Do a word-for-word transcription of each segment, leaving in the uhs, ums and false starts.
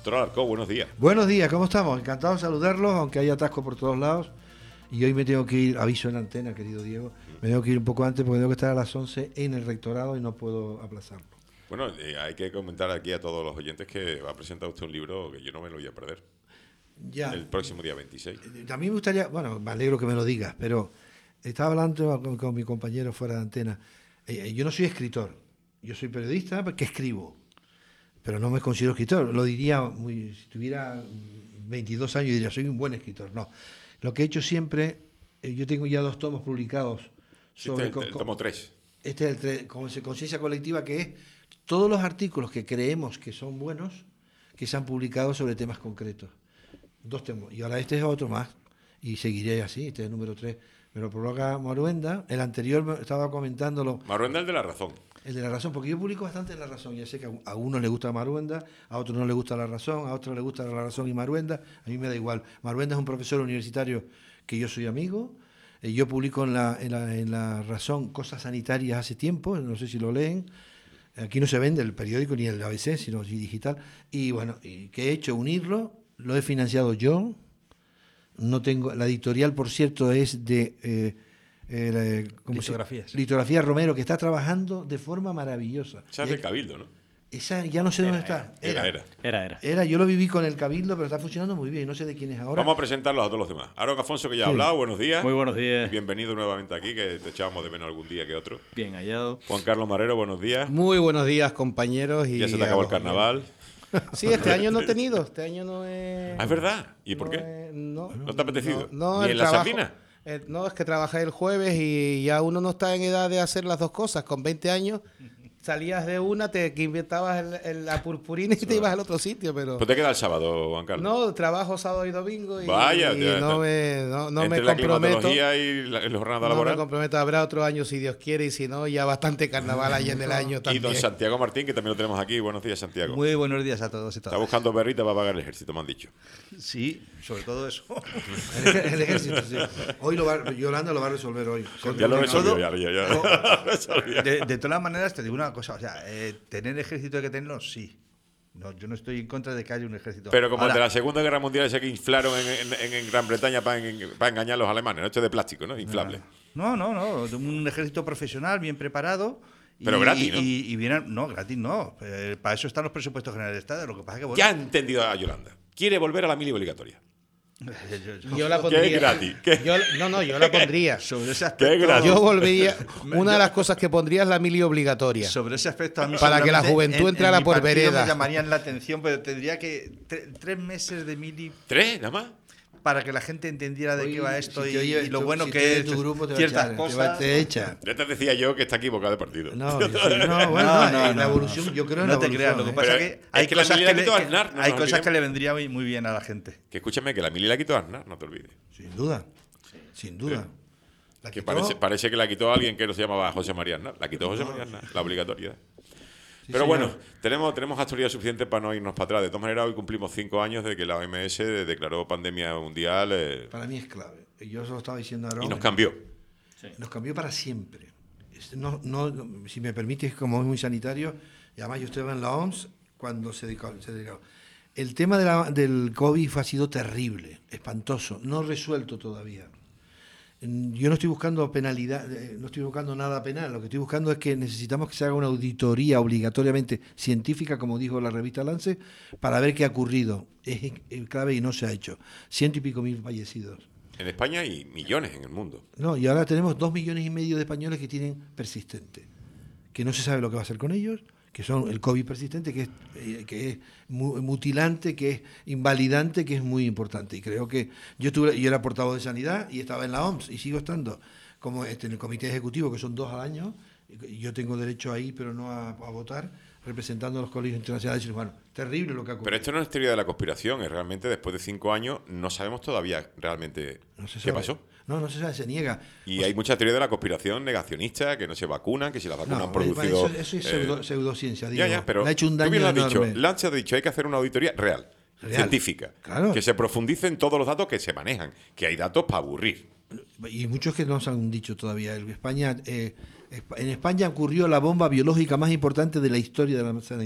Doctor Alarcón, buenos días. Buenos días, ¿cómo estamos? Encantado de saludarlos, aunque hay atasco por todos lados. Y hoy me tengo que ir, aviso en antena, querido Diego, me tengo que ir un poco antes porque tengo que estar a las once en el rectorado y no puedo aplazarlo. Bueno, eh, hay que comentar aquí a todos los oyentes que va a presentar usted un libro que yo no me lo voy a perder. Ya. El próximo día veintiséis. También me gustaría, bueno, me alegro que me lo digas, pero estaba hablando con, con mi compañero fuera de antena. Eh, yo no soy escritor, yo soy periodista porque escribo, pero no me considero escritor. Lo diría, muy, si tuviera veintidós años, diría, soy un buen escritor. No, lo que he hecho siempre, eh, yo tengo ya dos tomos publicados. Sobre Este es el, el tomo tres. Este es el Conciencia Colectiva, que es todos los artículos que creemos que son buenos, que se han publicado sobre temas concretos. Dos temas. Y ahora este es otro más. Y seguiré así, este es el número tres. Me lo prologa Maruenda. El anterior estaba comentándolo. Maruenda, el de La Razón. El de La Razón, porque yo publico bastante en La Razón. Ya sé que a unos les gusta Maruenda, a otros no les gusta La Razón, a otros les gusta La Razón y Maruenda. A mí me da igual. Maruenda es un profesor universitario que yo soy amigo. Eh, yo publico en la, en, la, en La Razón cosas sanitarias hace tiempo, no sé si lo leen. Aquí no se vende el periódico ni el A B C, sino digital. Y bueno, ¿qué he hecho? Unirlo. Lo he financiado yo. No tengo la editorial, por cierto, es de eh, eh, ¿cómo Litografías. Se? Litografía Romero, que está trabajando de forma maravillosa. Esa es del Cabildo, ¿no? Esa ya no sé Era, dónde está. Era, era. Era, era. Era, yo lo viví con el Cabildo, pero está funcionando muy bien. No sé de quién es ahora. Vamos a presentarlos a todos los demás. Aaron Afonso, que ya ha Sí. hablado, buenos días. Muy buenos días. Bienvenido nuevamente aquí, que te echábamos de menos algún día que otro. Bien hallado. Juan Carlos Marrero, buenos días. Muy buenos días, compañeros. Y Ya se te acabó el carnaval. Sí, este año no he tenido. Este año no he. Ah, es verdad. ¿Y por no qué? he- no, ¿No te ha apetecido? No, no, ¿Ni el en la trabajo- sardina? eh, no, es que trabajé el jueves y ya uno no está en edad de hacer las dos cosas. Con veinte años salías de una, te que inventabas el- el- la purpurina y te ibas al otro sitio, pero. Pues te queda el sábado, Juan Carlos. No, trabajo sábado y domingo y, Vaya, y ya, no ya. me, no, no Entre me la comprometo. climatología y la, la jornada No me laboral. comprometo, habrá otro año si Dios quiere y si no, ya bastante carnaval hay en el año Y también. don Santiago Martín, que también lo tenemos aquí. Buenos días, Santiago. Muy buenos días a todos y Está todas. buscando perrita para pagar el ejército, me han dicho. Sí, sobre todo eso. El, ej- el ejército, sí. Hoy lo va, Yolanda lo va a resolver hoy. Ya lo de resolvió, todo- ya, ya, ya. Resolvió. De, de todas maneras, te digo una cosa. O sea, eh, tener ejército hay que tenerlo, sí. No, yo no estoy en contra de que haya un ejército. Pero como el de Ahora, la Segunda Guerra Mundial ese que inflaron en, en- en Gran Bretaña para, en- para engañar a los alemanes, ¿no? Hecho de plástico, ¿no? Inflable. No, no, no. Un ejército profesional, bien preparado. y- Pero gratis, ¿no? Y, y bien, no, gratis no. Eh, para eso están los presupuestos generales de Estado. Lo que pasa es que, bueno, Ya ha entendido a Yolanda. Quiere volver a la mili obligatoria. Yo la Que pondría. es gratis. que- Yo- no, no, yo la pondría. sobre ese Qué aspecto. gratis. Yo volvería. Una de las cosas que pondría es la mili obligatoria. Sobre ese aspecto, a mí Para que la seguramente juventud en- entrara en mi por partido vereda. Me llamarían la atención, pero tendría que. tre- tres meses de mili ¿Tres, nada más? para que la gente entendiera de Hoy, qué va esto si y, te oye- y lo tú- bueno si que te oye es tu grupo te va a ciertas echar, te va- cosas. te echa. Ya te decía yo que está equivocado de partido. No, yo sí, no, bueno, No, no, no, en la no, evolución, no. yo creo en No la te evolución. creas, lo que ¿eh? pasa Pero es que es hay que la cosas mili que, la le, quitó que- Aznar, no hay nos cosas olvidemos. que le vendría muy, muy bien a la gente. Que escúchame, que la mili la quitó Aznar, no te olvides. Sin duda, sin duda. La Que quitó. parece, parece que la quitó alguien que no se llamaba José María Aznar. La quitó José María Aznar, la obligatoriedad. Sí, Pero señor. bueno, tenemos, tenemos actualidad suficiente para no irnos para atrás. De todas maneras, hoy cumplimos cinco años de que la O M S declaró pandemia mundial eh, Para mí es clave. Yo se lo estaba diciendo ahora. y nos cambió. Nos cambió para siempre. Es- No, no, no, si me permites, como es muy sanitario, y además yo estaba en la O M S cuando se dedicó. Se dedicó. El tema de la- del COVID ha sido terrible, espantoso, no resuelto todavía. Mm, Yo no estoy buscando penalidad, eh, no estoy buscando nada penal, lo que estoy buscando es que necesitamos que se haga una auditoría obligatoriamente científica, como dijo la revista Lance, para ver qué ha ocurrido. Es eh, clave y no se ha hecho. Ciento y pico mil fallecidos. En España y millones en el mundo. No, y ahora tenemos dos millones y medio de españoles que tienen persistente, que no se sabe lo que va a hacer con ellos, que son el COVID persistente, que es, eh, que es mu- mutilante, que es invalidante, que es muy importante. Y creo que yo estuve, yo era portavoz de Sanidad y estaba en la O M S y sigo estando como este, en el comité ejecutivo, que son dos al año, y yo tengo derecho ahí, pero no a, a votar, representando a los colegios internacionales. Y bueno, terrible lo que ha ocurrido. Pero esto no es teoría de la conspiración, es realmente después de cinco años no sabemos todavía realmente No se qué sabe. pasó. No, no se sabe, se niega. Y hay mucha teoría de la conspiración negacionista, que no se vacunan, que si las vacunas No, han producido... eso, eso es eh, pseudo- pseudociencia, digo. ya, ya, pero Le ha hecho un tú daño bien lo has dicho, enorme. Lance ha dicho, hay que hacer una auditoría real, Real. científica, Claro. que se profundice en todos los datos que se manejan, que hay datos para aburrir. Y muchos que nos han dicho todavía. En España, eh, en España ocurrió la bomba biológica más importante de la historia de la sanidad,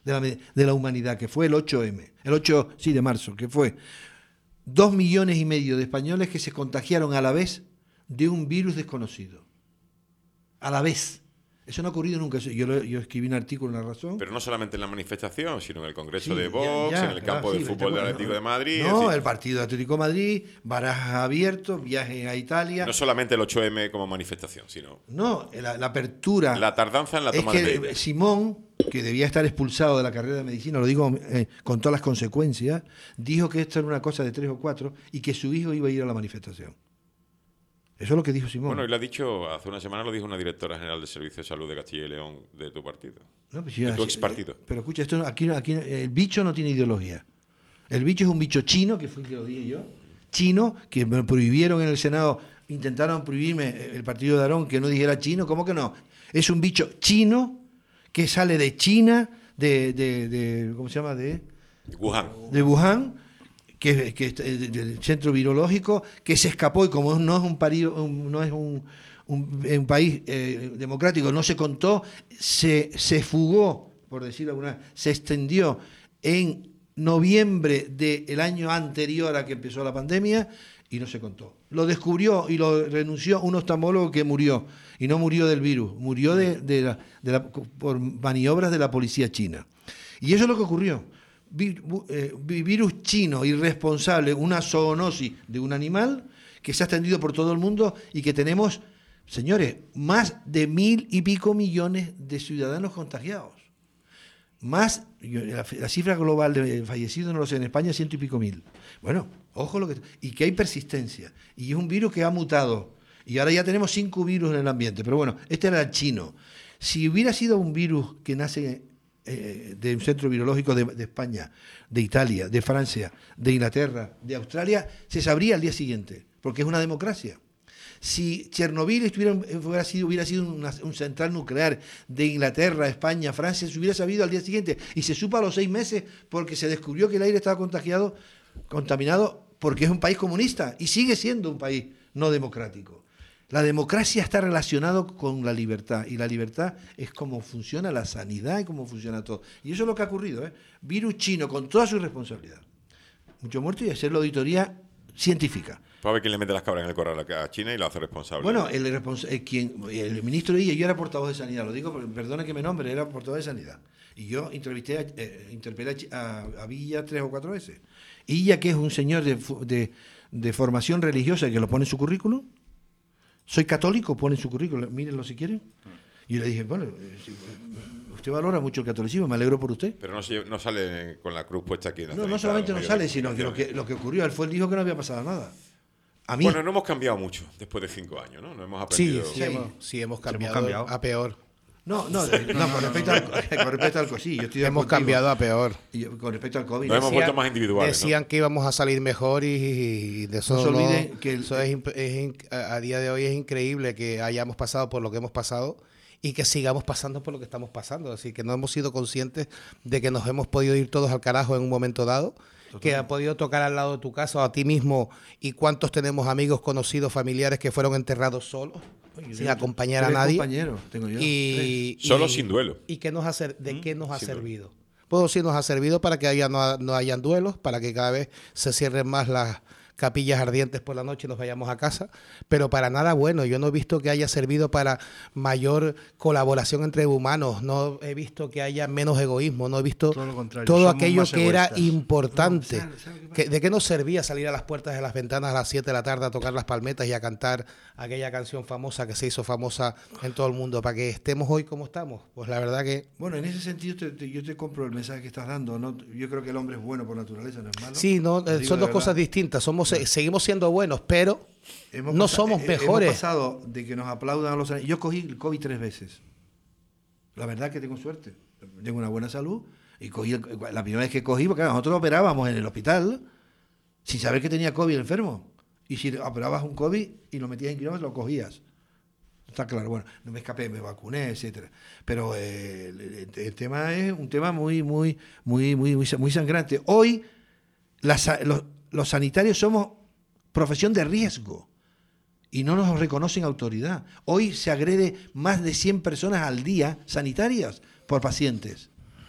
de la, de la humanidad, que fue el ocho eme, el ocho sí, de marzo, que fue dos millones y medio de españoles que se contagiaron a la vez de un virus desconocido. A la vez. Eso no ha ocurrido nunca. Yo, lo, yo escribí un artículo en La Razón. Pero no solamente en la manifestación, sino en el Congreso Sí, de Vox, ya, ya, en el claro, campo sí, de fútbol del bueno, Atlético de Madrid. No, decir, el partido de Atlético de Madrid, barajas abiertos, viajes a Italia. no solamente el ocho eme como manifestación, sino No, la, la apertura. la tardanza en la es toma que de medidas. Simón, que debía estar expulsado de la carrera de medicina, lo digo eh, con todas las consecuencias, dijo que esto era una cosa de tres o cuatro y que su hijo iba a ir a la manifestación. Eso es lo que dijo Simón. Bueno, y lo ha dicho, hace una semana lo dijo una directora general del Servicio de Salud de Castilla y León de tu partido. No, pues de ya, tu ex partido. Pero escucha, esto aquí, aquí el bicho no tiene ideología. El bicho es un bicho chino, que fue el que lo dije yo, chino, que me prohibieron en el Senado, intentaron prohibirme el partido de Aarón que no dijera chino. ¿Cómo que no? Es un bicho chino que sale de China, de, de, de ¿cómo se llama? De, Wuhan. de Wuhan, que, que del centro virológico, que se escapó y como no es un, pario, un no es un, un, un país eh, democrático, no se contó, se, se fugó, por decirlo alguna vez, se extendió en noviembre del año anterior a que empezó la pandemia y no se contó. Lo descubrió y lo renunció un oftalmólogo que murió, y no murió del virus, murió de, de la, de la, por maniobras de la policía china. Y eso es lo que ocurrió. Virus chino irresponsable, una zoonosis de un animal que se ha extendido por todo el mundo y que tenemos, señores, más de mil y pico millones de ciudadanos contagiados. Más, la, la cifra global de fallecidos, no lo sé, en España ciento y pico mil. Bueno, ojo lo que... Y que hay persistencia. Y es un virus que ha mutado. Y ahora ya tenemos cinco virus en el ambiente. Pero bueno, este era el chino. Si hubiera sido un virus que nace eh, de un centro virológico de, de España, de Italia, de Francia, de Inglaterra, de Australia, se sabría al día siguiente, porque es una democracia. Si Chernobyl estuviera, hubiera sido, hubiera sido una, un central nuclear de Inglaterra, España, Francia, se hubiera sabido al día siguiente y se supo a los seis meses porque se descubrió que el aire estaba contagiado, contaminado porque es un país comunista y sigue siendo un país no democrático. La democracia está relacionada con la libertad y la libertad es cómo funciona la sanidad y cómo funciona todo. Y eso es lo que ha ocurrido, ¿eh? Virus chino con toda su responsabilidad. Mucho muerto y hacer la auditoría científica. Para ver quién le mete las cabras en el corral a China y lo hace responsable. Bueno, el, respons el, quien, el ministro de Illa, yo era portavoz de Sanidad, lo digo, perdone que me nombre, era portavoz de Sanidad. Y yo entrevisté, a, eh, interpelé a, a Villa tres o cuatro veces. Illa, que es un señor de, de, de formación religiosa que lo pone en su currículum. Soy católico, pone en su currículum, mírenlo si quieren. Y yo le dije, bueno, usted valora mucho el catolicismo, me alegro por usted. Pero no, se, no sale con la cruz puesta aquí en la No, no solamente no sale, sino que lo, que lo que ocurrió, él fue él dijo que no había pasado nada. A mí. Bueno, no hemos cambiado mucho después de cinco años, ¿no? No hemos aprendido. Sí, sí, hemos, sí, hemos cambiado, hemos cambiado a peor. No, no, no, con respecto al, con respecto al COVID, sí, yo estoy de Hemos acuerdo contigo. cambiado a peor. Y con respecto al COVID. Nos hemos vuelto más individuales, Decían ¿no? que íbamos a salir mejor y, y de eso No se no, olviden que el- eso es, imp- es in- a a día de hoy es increíble que hayamos pasado por lo que hemos pasado y que sigamos pasando por lo que estamos pasando. Así que no hemos sido conscientes de que nos hemos podido ir todos al carajo en un momento dado, que ha podido tocar al lado de tu casa o a ti mismo, y cuántos tenemos amigos, conocidos, familiares que fueron enterrados solos, Oye, sin yo- acompañar a tres nadie. compañeros tengo yo. tres. Y, Solo y- sin duelo. ¿Y qué nos ha, ser- de qué nos ha sin duelo. servido? Puedo decir, nos ha servido para que haya, no, ha- no hayan duelos, para que cada vez se cierren más las capillas ardientes por la noche y nos vayamos a casa, pero para nada bueno. Yo no he visto que haya servido para mayor colaboración entre humanos, no he visto que haya menos egoísmo, no he visto Todo lo contrario, todo somos aquello más que era egoístas. importante. No, ¿sabe- sabe qué pasa? Que- ¿De qué nos servía salir a las puertas de las ventanas a las siete de la tarde a tocar las palmetas y a cantar aquella canción famosa que se hizo famosa en todo el mundo? Para que estemos hoy como estamos. Pues la verdad que... Bueno, en ese sentido te- te- yo te compro el mensaje que estás dando. ¿no? Yo creo que el hombre es bueno por naturaleza, no es malo. Sí, no, Lo eh, digo son de dos verdad. cosas distintas. Somos, se- seguimos siendo buenos, pero Hemos no pasa- somos eh, mejores. Hemos pasado de que nos aplaudan a los... Yo cogí el COVID tres veces. La verdad que tengo suerte. Tengo una buena salud. Y cogí el- la primera vez que cogí, porque nosotros operábamos en el hospital sin saber que tenía COVID el enfermo. Y si operabas un COVID y lo metías en quirófano, lo cogías. Está claro, bueno, no me escapé, me vacuné, etcétera. Pero eh, el, el- el tema es un tema muy, muy, muy, muy, muy, muy sangrante. Hoy las- los, los sanitarios somos profesión de riesgo y no nos reconocen autoridad. Hoy se agrede más de cien personas al día sanitarias por pacientes.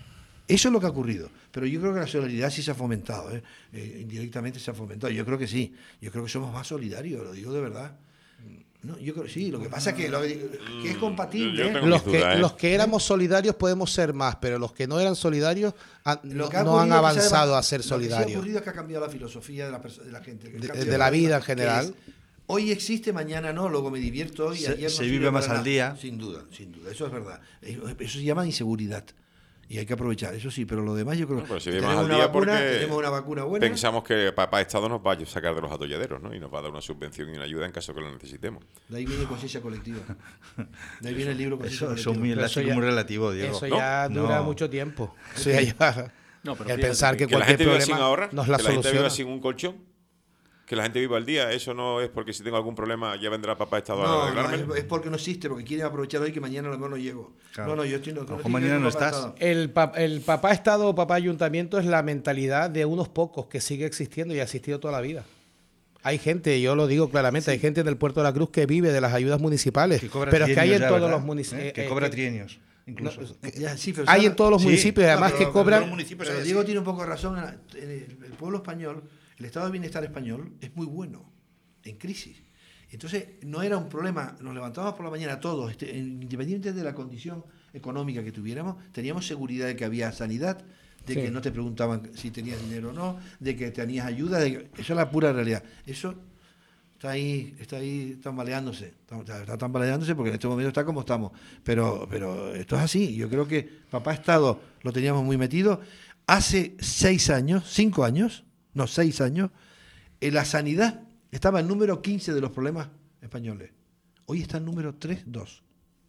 Eso es lo que ha ocurrido. Pero yo creo que la solidaridad sí se ha fomentado, ¿eh? Eh, indirectamente se ha fomentado. Yo creo que sí. Yo creo que somos más solidarios, lo digo de verdad. No, yo creo sí. Lo que pasa es que, lo, que es compatible. Yo ¿eh? tengo Los mis que, dudas, ¿eh? los que éramos solidarios podemos ser más, pero los que no eran solidarios han- Lo no, que ha no han ocurrido es que se ha- avanzado a ser Lo que sí ha solidarios. ocurrido es que ha cambiado la filosofía de la, perso- de la gente. que De- cambia de la vida en que general. es, hoy existe, mañana no, luego me divierto hoy. Se- ayer no se sirve vive para más al nada. día. Sin duda, sin duda, eso es verdad. Eso, eso se llama inseguridad. Y hay que aprovechar, eso sí, pero lo demás yo creo No, pero que se vive tenemos más al una día vacuna, porque tenemos una vacuna buena. pensamos que papá Estado nos va a sacar de los atolladeros, ¿no? Y nos va a dar una subvención y una ayuda en caso que lo necesitemos. De ahí viene conciencia colectiva. De ahí viene el libro conciencia Eso, eso es colectiva. muy Pero eso elástico, ya- muy relativo, Diego. Eso ¿No? ya dura No. mucho tiempo. Eso ya lleva- No, pero el fíjate pensar que, Que la cualquier gente viva problema sin ahorrar, nos la que la gente viva soluciona. sin un colchón, que la gente viva al día. Eso no es porque si tengo algún problema ya vendrá papá Estado a No, no, arreglármelo. es, es porque no existe, porque quieren aprovechar hoy que mañana a lo mejor no llego. Claro. No, no, yo estoy no, A lo no mejor tiene que ver mañana con no papá estás. Estado. El, pa- el papá Estado o papá Ayuntamiento es la mentalidad de unos pocos que sigue existiendo y ha existido toda la vida. Hay gente, yo lo digo claramente, hay gente en el Puerto de la Cruz que vive de las ayudas municipales, Que cobra pero es que hay en trienios ya, todos ¿verdad? los municipios. ¿Eh? Que cobra trienios, incluso. Ya, sí, pero Hay ¿sabes? en todos los Sí. municipios, No, además pero- que pero cobran. los municipios Pero hay Diego así. tiene un poco de razón. En el, el pueblo español, el estado de bienestar español es muy bueno, en crisis. Entonces, no era un problema. Nos levantábamos por la mañana todos, este, independientemente de la condición económica que tuviéramos, teníamos seguridad de que había sanidad, de Sí. que no te preguntaban si tenías dinero o no, de que tenías ayuda. De que, eso es la pura realidad. Eso está ahí, está ahí tambaleándose. Está, está tambaleándose porque en este momento está como estamos. Pero, pero esto es así. Yo creo que papá Estado lo teníamos muy metido. Hace seis años, cinco años, no, seis años, en la sanidad estaba el número quince de los problemas españoles. Hoy está el número tres, dos.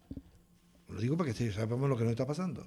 Lo digo para que sepamos lo que nos está pasando.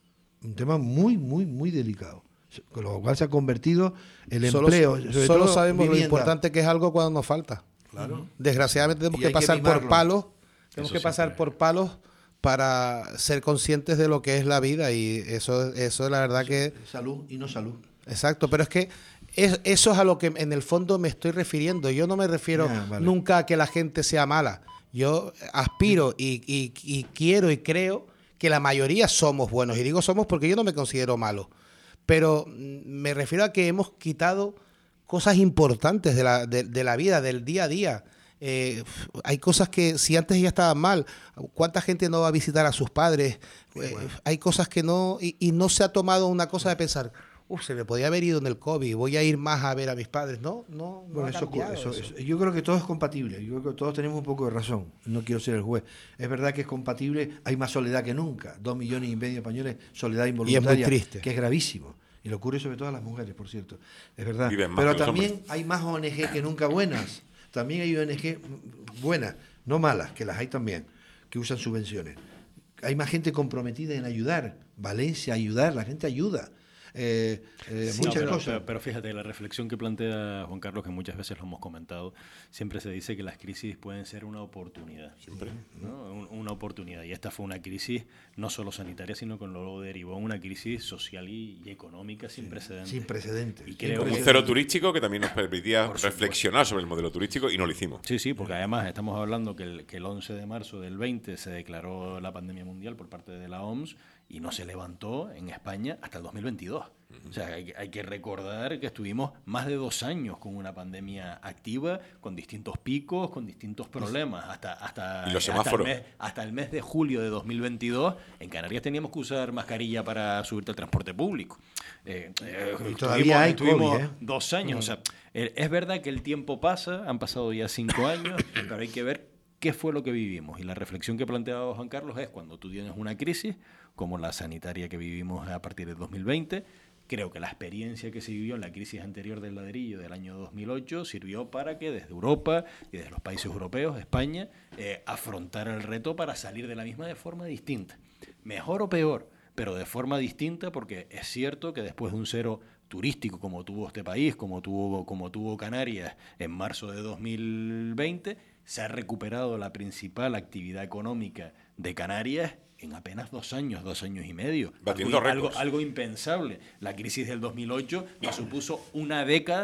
Un tema muy, muy, muy delicado. Con lo cual se ha convertido el Solo, empleo. sobre solo todo sabemos lo vivienda. importante que es algo cuando nos falta. Claro. Desgraciadamente tenemos Y que hay que pasar por mimarlo. palos, tenemos Eso que pasar siempre. por palos para ser conscientes de lo que es la vida y eso, eso es la verdad que Salud y no salud. exacto, pero es que es- eso es a lo que en el fondo me estoy refiriendo. Yo no me refiero Ah, vale. nunca a que la gente sea mala. Yo aspiro y, y- y quiero y creo que la mayoría somos buenos. Y digo somos porque yo no me considero malo. Pero mm, me refiero a que hemos quitado cosas importantes de la, de, de la vida, del día a día. Eh, hay cosas que si antes ya estaban mal, ¿cuánta gente no va a visitar a sus padres? Eh, hay cosas que no, y, y no se ha tomado una cosa de pensar, uff, se me podía haber ido en el COVID, voy a ir más a ver a mis padres. No, no, no Bueno, ha eso, cambiado eso- eso. eso- yo creo que todo es compatible. Yo creo que todos tenemos un poco de razón. No quiero ser el juez. Es verdad que es compatible. Hay más soledad que nunca. Dos millones y medio de españoles, soledad involuntaria. triste. Que es gravísimo. Y le ocurre sobre todo a las mujeres, por cierto. Es verdad. Viven más Pero que los también hombres. hay más O N G que nunca buenas. También hay O N G buenas, no malas, que las hay también, que usan subvenciones. Hay más gente comprometida en ayudar. Valencia, ayudar. La gente ayuda. Eh, eh, Sí, muchas no, pero, cosas. pero- pero fíjate, la reflexión que plantea Juan Carlos, que muchas veces lo hemos comentado, siempre se dice que las crisis pueden ser una oportunidad. Siempre. ¿no? Un- una oportunidad. Y esta fue una crisis no solo sanitaria, sino que luego derivó en una crisis social y, y económica sin precedentes. Sin precedentes. Y Sin creo Un que- precedentes. cero turístico que también nos permitía Por supuesto. reflexionar sobre el modelo turístico y no lo hicimos. Sí, sí, porque además estamos hablando que el, que el once de marzo del veinte se declaró la pandemia mundial por parte de la O M S y no se levantó en España hasta el dos mil veintidós. O sea, hay, que- hay que recordar que estuvimos más de dos años con una pandemia activa, con distintos picos, con distintos problemas, hasta, hasta, Y los hasta, el, semáforos. mes, hasta el mes de julio de dos mil veintidós. En Canarias teníamos que usar mascarilla para subirte al transporte público. Eh, eh, Y todavía hay estuvimos COVID, ¿eh? dos años. O sea, eh, es verdad que el tiempo pasa, han pasado ya cinco años, pero hay que ver qué fue lo que vivimos. Y la reflexión que planteaba Juan Carlos es cuando tú tienes una crisis, como la sanitaria que vivimos a partir del dos mil veinte, creo que la experiencia que se vivió en la crisis anterior del ladrillo del año dos mil ocho sirvió para que desde Europa y desde los países europeos, España, eh, afrontara el reto para salir de la misma de forma distinta. Mejor o peor, pero de forma distinta, porque es cierto que después de un cero turístico como tuvo este país, como tuvo, como tuvo Canarias en marzo de dos mil veinte, se ha recuperado la principal actividad económica de Canarias en apenas dos años, dos años y medio. Batiendo algo, algo, récords. algo impensable. La crisis del dos mil ocho nos supuso una década,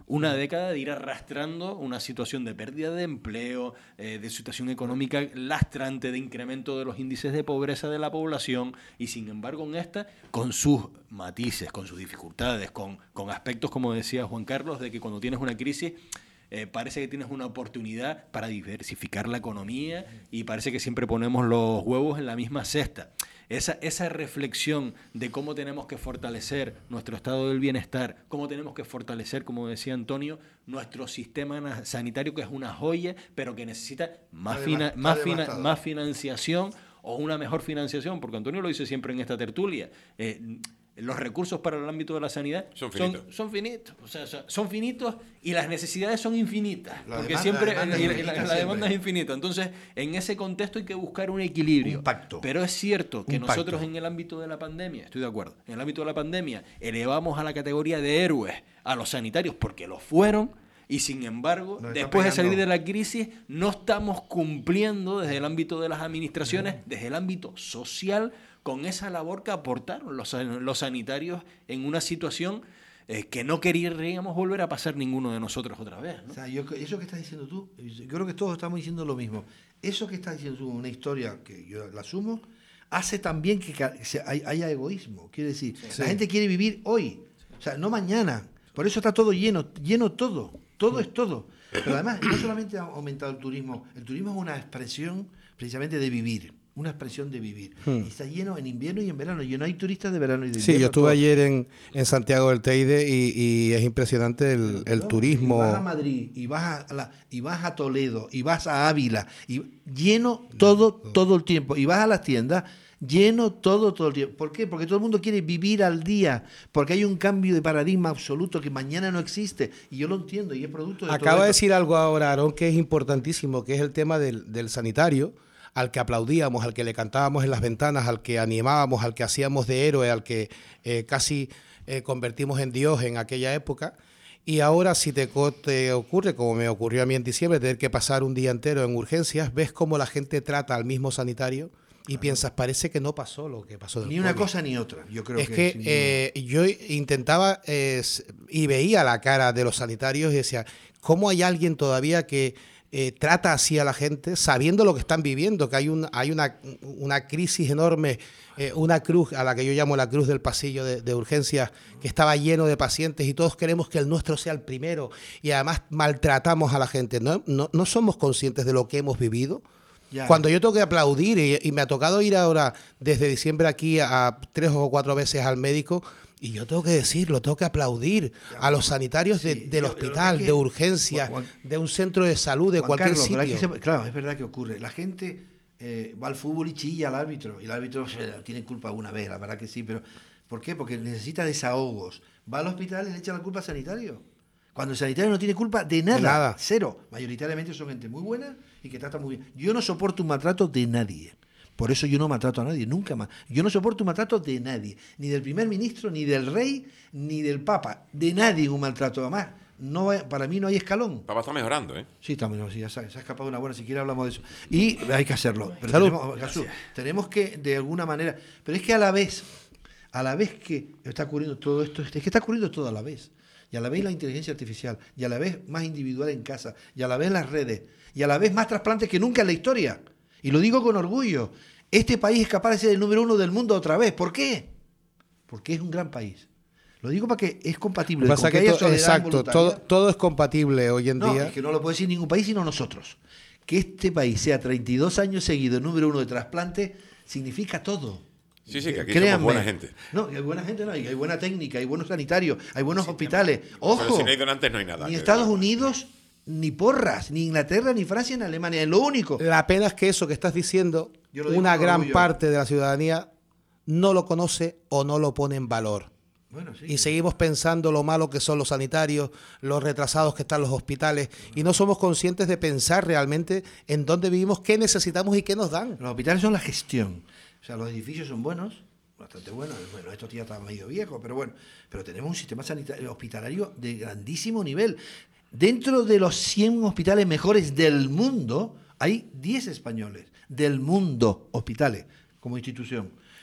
una década de ir arrastrando una situación de pérdida de empleo, eh, de situación económica lastrante, de incremento de los índices de pobreza de la población, y sin embargo en esta, con sus matices, con sus dificultades, con, con aspectos, como decía Juan Carlos, de que cuando tienes una crisis eh, parece que tienes una oportunidad para diversificar la economía y parece que siempre ponemos los huevos en la misma cesta. Esa, esa reflexión de cómo tenemos que fortalecer nuestro estado del bienestar, cómo tenemos que fortalecer, como decía Antonio, nuestro sistema sanitario, que es una joya, pero que necesita más, fina, más, fina, más financiación o una mejor financiación, porque Antonio lo dice siempre en esta tertulia. Eh, los recursos para el ámbito de la sanidad son finitos, son, son finitos, o sea, son finitos y las necesidades son infinitas, la porque demanda, siempre la demanda, la, es, la, infinita la demanda siempre. es infinita. Entonces, en ese contexto hay que buscar un equilibrio. Un pacto. Pero es cierto que Un nosotros pacto. en el ámbito de la pandemia, estoy de acuerdo, en el ámbito de la pandemia elevamos a la categoría de héroes a los sanitarios porque lo fueron. Y sin embargo, Nos está después de salir de pegando. la crisis, no estamos cumpliendo desde el ámbito de las administraciones, desde el ámbito social, con esa labor que aportaron los, los sanitarios en una situación eh, que no queríamos volver a pasar ninguno de nosotros otra vez, ¿no? O sea, yo, eso que estás diciendo tú, yo creo que todos estamos diciendo lo mismo. Eso que estás diciendo tú, una historia que yo la asumo, hace también que ca- se- hay- haya egoísmo. Quiere decir, Sí. la gente quiere vivir hoy, o sea, no mañana. Por eso está todo lleno, lleno todo. Todo es todo. Pero además, no solamente ha aumentado el turismo, el turismo es una expresión precisamente de vivir, una expresión de vivir. Hmm. Y está lleno en invierno y en verano. Y no hay turistas de verano y de Sí, invierno. yo estuve todo. ayer en, en Santiago del Teide y, y es impresionante el, el ¿No? turismo. Y vas a Madrid, y vas a, la, y vas a Toledo, y vas a Ávila, y lleno todo, todo el tiempo. Y vas a las tiendas, lleno todo, todo el tiempo. ¿Por qué? Porque todo el mundo quiere vivir al día, porque hay un cambio de paradigma absoluto que mañana no existe. Y yo lo entiendo, y es producto de Acaba todo de esto. decir algo ahora, Aarón, que es importantísimo, que es el tema del, del sanitario, al que aplaudíamos, al que le cantábamos en las ventanas, al que animábamos, al que hacíamos de héroe, al que eh, casi eh, convertimos en Dios en aquella época. Y ahora si te, co- te ocurre, como me ocurrió a mí en diciembre, tener que pasar un día entero en urgencias, ves cómo la gente trata al mismo sanitario y piensas, parece que no pasó lo que pasó del Ni una COVID. cosa ni otra, yo creo Es que... que sin duda. eh, yo intentaba eh, s- y veía la cara de los sanitarios y decía, ¿cómo hay alguien todavía que eh, trata así a la gente sabiendo lo que están viviendo? Que hay, un, hay una, una crisis enorme, eh, una cruz a la que yo llamo la cruz del pasillo de, de urgencias, que estaba lleno de pacientes y todos queremos que el nuestro sea el primero y además maltratamos a la gente. ¿No, no, no somos conscientes de lo que hemos vivido? Ya. Cuando yo tengo que aplaudir y, y me ha tocado ir ahora desde diciembre aquí a, a tres o cuatro veces al médico y yo tengo que decirlo, tengo que aplaudir a los sanitarios de- Sí, del yo- yo hospital, creo que- de urgencias, Juan- de un centro de salud, de Juan cualquier Carlos, pero hay sitio. que ser- claro, es verdad que ocurre. La gente eh, va al fútbol y chilla al árbitro. Y el árbitro eh, tiene culpa alguna vez, la verdad que sí. Pero ¿por qué? Porque necesita desahogos. Va al hospital y le echa la culpa al sanitario. Cuando el sanitario no tiene culpa de nada. De nada. Cero. Mayoritariamente son gente muy buena y que trata muy bien. Yo no soporto un maltrato de nadie. Por eso yo no maltrato a nadie, nunca más. Yo no soporto un maltrato de nadie. Ni del primer ministro, ni del rey, ni del papa. De nadie un maltrato. Además, no, hay- para mí no hay escalón. Papá está mejorando, ¿eh? Sí, también, sí, ya se, ha se ha escapado una buena, si quiere hablamos de eso. Y hay que hacerlo. Pero Salud. tenemos, Jesús, tenemos que, de alguna manera, pero es que a la vez, a la vez que está ocurriendo todo esto, es que está ocurriendo todo a la vez. Y a la vez la inteligencia artificial, y a la vez más individual en casa, y a la vez las redes, y a la vez más trasplantes que nunca en la historia. Y lo digo con orgullo. Este país es capaz de ser el número uno del mundo otra vez. ¿Por qué? Porque es un gran país. Lo digo para que es compatible. Lo que pasa con que que haya to- soledad exacto, involuntaria. todo, todo es compatible hoy en No, día. es que no lo puede decir ningún país sino nosotros. Que este país sea treinta y dos años seguidos número uno de trasplante significa todo. Sí, sí, que aquí Créanme. somos buena gente. No, que hay buena gente, no, y que hay buena técnica, hay buenos sanitarios, hay buenos hospitales. Pero Ojo, si no hay donantes no hay nada. ni que- Estados Unidos, ni porras, ni Inglaterra, ni Francia, ni Alemania. Es lo único. La pena es que eso que estás diciendo, Yo lo digo una con gran orgullo. parte de la ciudadanía no lo conoce o no lo pone en valor. Bueno, sí. Y seguimos pensando lo malo que son los sanitarios, los retrasados que están los hospitales, y no somos conscientes de pensar realmente en dónde vivimos, qué necesitamos y qué nos dan. Los hospitales son la gestión. O sea, los edificios son buenos, bastante buenos. Bueno, esto ya está medio viejo, pero bueno. Pero tenemos un sistema sanitario hospitalario de grandísimo nivel. Dentro de los cien hospitales mejores del mundo, hay diez españoles del mundo hospitales como institución.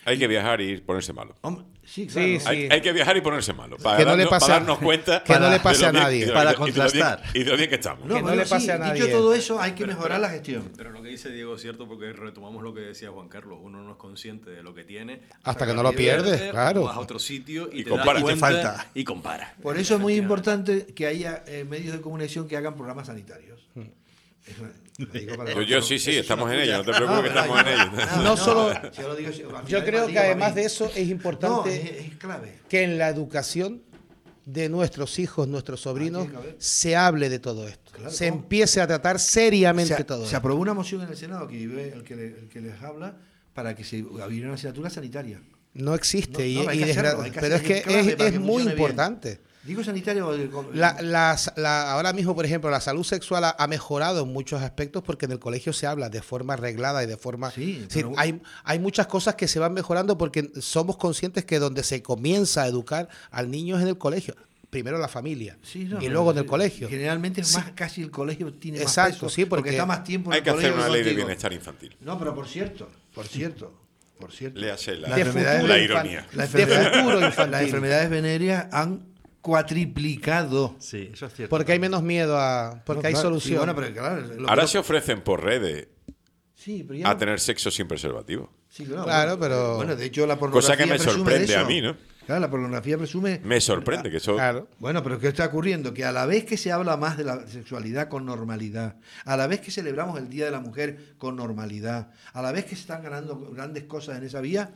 Hay que viajar y ponerse malo. Hombre, sí, claro. Sí, sí. Hay, hay que viajar y ponerse malo. Para, Que no darnos, le pase para a- darnos cuenta que no de le pase lo a bien- nadie. y de lo- Para y de lo bien- contrastar. Y de lo bien que estamos. No, Que no bueno, le pase sí, a nadie. Dicho todo eso, hay que mejorar la gestión. Pero lo que dice Diego es cierto porque retomamos lo que decía Juan Carlos. Uno no es consciente de lo que tiene. Hasta que no lo pierde, claro. Vas a otro sitio y, Y te compara. das Y te cuenta falta. y compara. Por eso es muy importante que haya eh, medios de comunicación que hagan programas sanitarios. Eso, lo digo para- Yo, yo sí, sí, eso estamos es en una ello. No te puya. preocupes que No, estamos en pero- ello. No solo- yo lo digo, si- al final Yo es creo más que lío para además mí. de eso es No, importante es, es clave. que en la educación de nuestros hijos, nuestros sobrinos, tiene que haber. se hable de todo esto. Claro, se ¿cómo? empiece a tratar seriamente Se, todo se esto. aprobó una moción en el Senado que vive el que, le- el que les habla para que se abriera una asignatura sanitaria. No existe. No, y, no, hay y que desgra- hacerlo, hay que pero es hacerlo, que es clave es, para es que muy funcione bien. importante. Digo sanitario. eh, con- La, la- la- ahora mismo, por ejemplo, la salud sexual ha, ha mejorado en muchos aspectos porque en el colegio se habla de forma arreglada y de forma... Sí, Sí, pero- hay, hay muchas cosas que se van mejorando porque somos conscientes que donde se comienza a educar al niño es en el colegio. Primero la familia Sí, no, y pero luego en el sí, colegio. Generalmente es Sí. más casi el colegio tiene Exacto, más peso, sí, porque- está más tiempo en Hay el que hacer colegio una ley de contigo. bienestar infantil. No, pero por cierto, por cierto, por cierto. Léase la, Las De enfermedades- futuro la infan- ironía. Las de enfermedades- futuro Las infantil. enfermedades venéreas han cuatriplicado. Sí, eso es cierto. Porque hay menos miedo a... Porque No, hay claro, solución. sí, bueno, pero claro, lo Ahora que- se ofrecen por redes sí, pero ya a no- tener sexo sin preservativo. sí, claro, Claro, bueno, pero- bueno, de hecho la pornografía Cosa que me presume de sorprende eso. a mí, ¿no? Claro, la pornografía presume. Me sorprende que eso... Claro. Bueno, pero ¿qué está ocurriendo? Que a la vez que se habla más de la sexualidad con normalidad, a la vez que celebramos el Día de la Mujer con normalidad, a la vez que se están ganando grandes cosas en esa vía,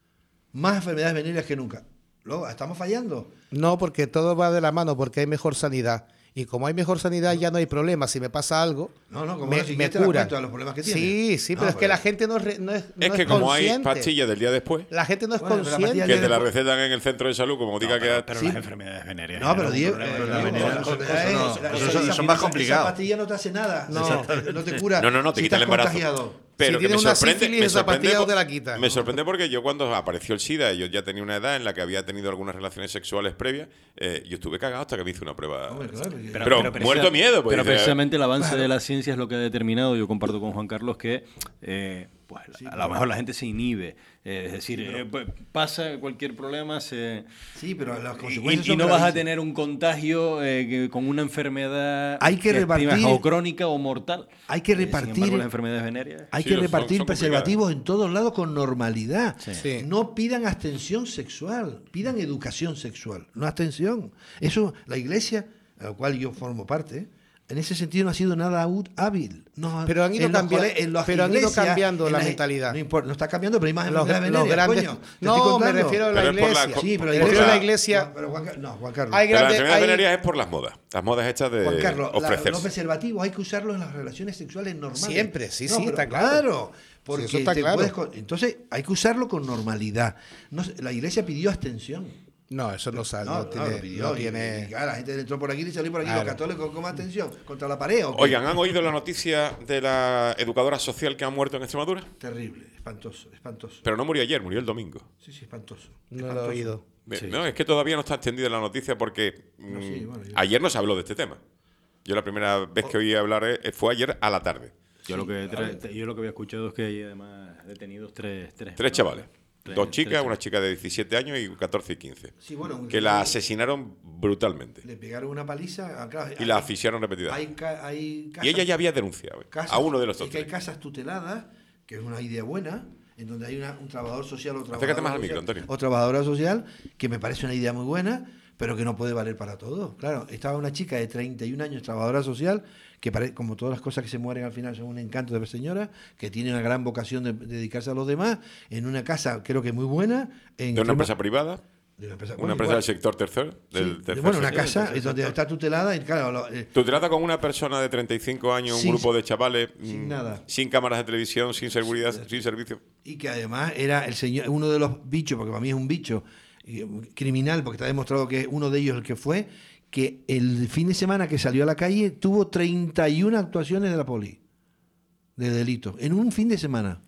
más enfermedades venéreas que nunca. Luego, estamos fallando. No, porque todo va de la mano, porque hay mejor sanidad. Y como hay mejor sanidad, ya no hay problema. Si me pasa algo, No, no, como me, no, si me quieres te das cura. cuenta de los problemas que tiene. Sí, sí, pero No, es que pero- la gente no es, re- no es, no Es que como hay consciente. pastillas del día después, La gente no es Bueno, pero la consciente. pastilla que te la después- recetan en el centro de salud, como diga que... Pero Sí. las enfermedades venéreas. No, pero generan un Diego, problema. eh, pero la Diego, veneno- las eso- enfermedades- eso no, la- eso esa- son- esa- son más esa complicados. pastilla no te hace nada. No. no te cura. No, no, no, te si quita el estás embarazo. contagiado. Pero Si que me tienes una sorprende, sífilis, me esa sorprende pastilla no por- te la quita. Me sorprende porque yo cuando apareció el SIDA, yo ya tenía una edad en la que había tenido algunas relaciones sexuales previas, eh, yo estuve cagado hasta que me hice una prueba. Hombre, claro, porque- Pero muerto de miedo, pues, Pero dice- precisamente el avance de la ciencia es lo que ha determinado, yo comparto con Juan Carlos, que eh, pues, Sí, a lo claro. mejor la gente se inhibe. Eh, es decir, Sí, pero- eh, pues, pasa cualquier problema se, Sí, pero las y, consecuencias y son no vas a gravísimas. tener un contagio eh, que- con una enfermedad Hay que estima, repartir- o crónica o mortal. Hay que Eh, sin repartir- embargo, las enfermedades venéreas. Hay Sí, que son- repartir son preservativos en todos lados con normalidad. Sí. Sí. No pidan abstención sexual, pidan educación sexual, no abstención. Eso, la iglesia, a la cual yo formo parte, en ese sentido no ha sido nada ú- hábil. No, Pero han ido en los cambi- cole- en las pero han ido iglesias, cambiando en la las- mentalidad. No importa, no está cambiando, pero hay más Los, enfermedades los venéreas, grandes. coño. Te estoy No, me contando. refiero a la Pero es por la- iglesia. Sí, pero me la refiero a la iglesia- iglesia. Pero Juan Ca- no, Juan Carlos. Hay Pero las grandes- enfermedades hay- venéreas es por las modas. Las modas hechas de Juan Carlos, la- ofrecerse. los preservativos hay que usarlos en las relaciones sexuales normales. Siempre, sí, No, sí, pero está claro. Claro, porque Sí, eso está te claro. puedes con- entonces hay que usarlo con normalidad. No sé, la iglesia pidió abstención. No, eso no sale. No, No, no, tiene. lo pidió, no y- tiene- y, claro, la gente entró por aquí y salió por aquí. Claro. Los católicos con más abstención. ¿Contra la pared o qué? Oigan, ¿han oído la noticia de la educadora social que ha muerto en Extremadura? Terrible, espantoso, espantoso. Pero no murió ayer, murió el domingo. Sí, sí, espantoso. no lo he espantoso. oído. Bien, No, es que todavía no está extendida la noticia porque No, sí, mm, bueno, yo- ayer no se habló de este tema. Yo la primera vez que oí hablar eh, fue ayer a la tarde. Yo, lo que a tra- ver. yo lo que había escuchado es que hay además detenidos tres... Tres, Tres chavales. Tres- Dos tres chicas, chavales. una chica de diecisiete años y catorce y quince. Sí, bueno, Que la asesinaron brutalmente. Le pegaron una paliza. ah, claro, Y la hay- asfixiaron repetidas. Hay, ca- hay Y casas- ella ya había denunciado eh, casas- a uno de los es dos. que hay tres. casas tuteladas, que es una idea buena, en donde hay una- un trabajador social o Acércate trabajadora más al social, micro, Antonio. o trabajadora social, que me parece una idea muy buena, pero que no puede valer para todo. Claro, estaba una chica de treinta y un años, trabajadora social, que pare- como todas las cosas que se mueren al final son un encanto de la señora, que tiene una gran vocación de, de dedicarse a los demás, en una casa creo que muy buena. En De una empresa privada, de una empresa, una bueno, empresa igual, del sector tercero. Del sí, tercer bueno, una sector. casa tercer donde sector. está tutelada y claro, lo- eh, Tú tratas con una persona de treinta y cinco años, un Sin- grupo de chavales, sin mm, nada. sin cámaras de televisión, sin seguridad, sin servicio. y que además era el señor, uno de los bichos, porque para mí es un bicho eh, criminal, porque está demostrado que es uno de ellos el que fue, que el fin de semana que salió a la calle tuvo treinta y una actuaciones de la poli, de delito, en un fin de semana.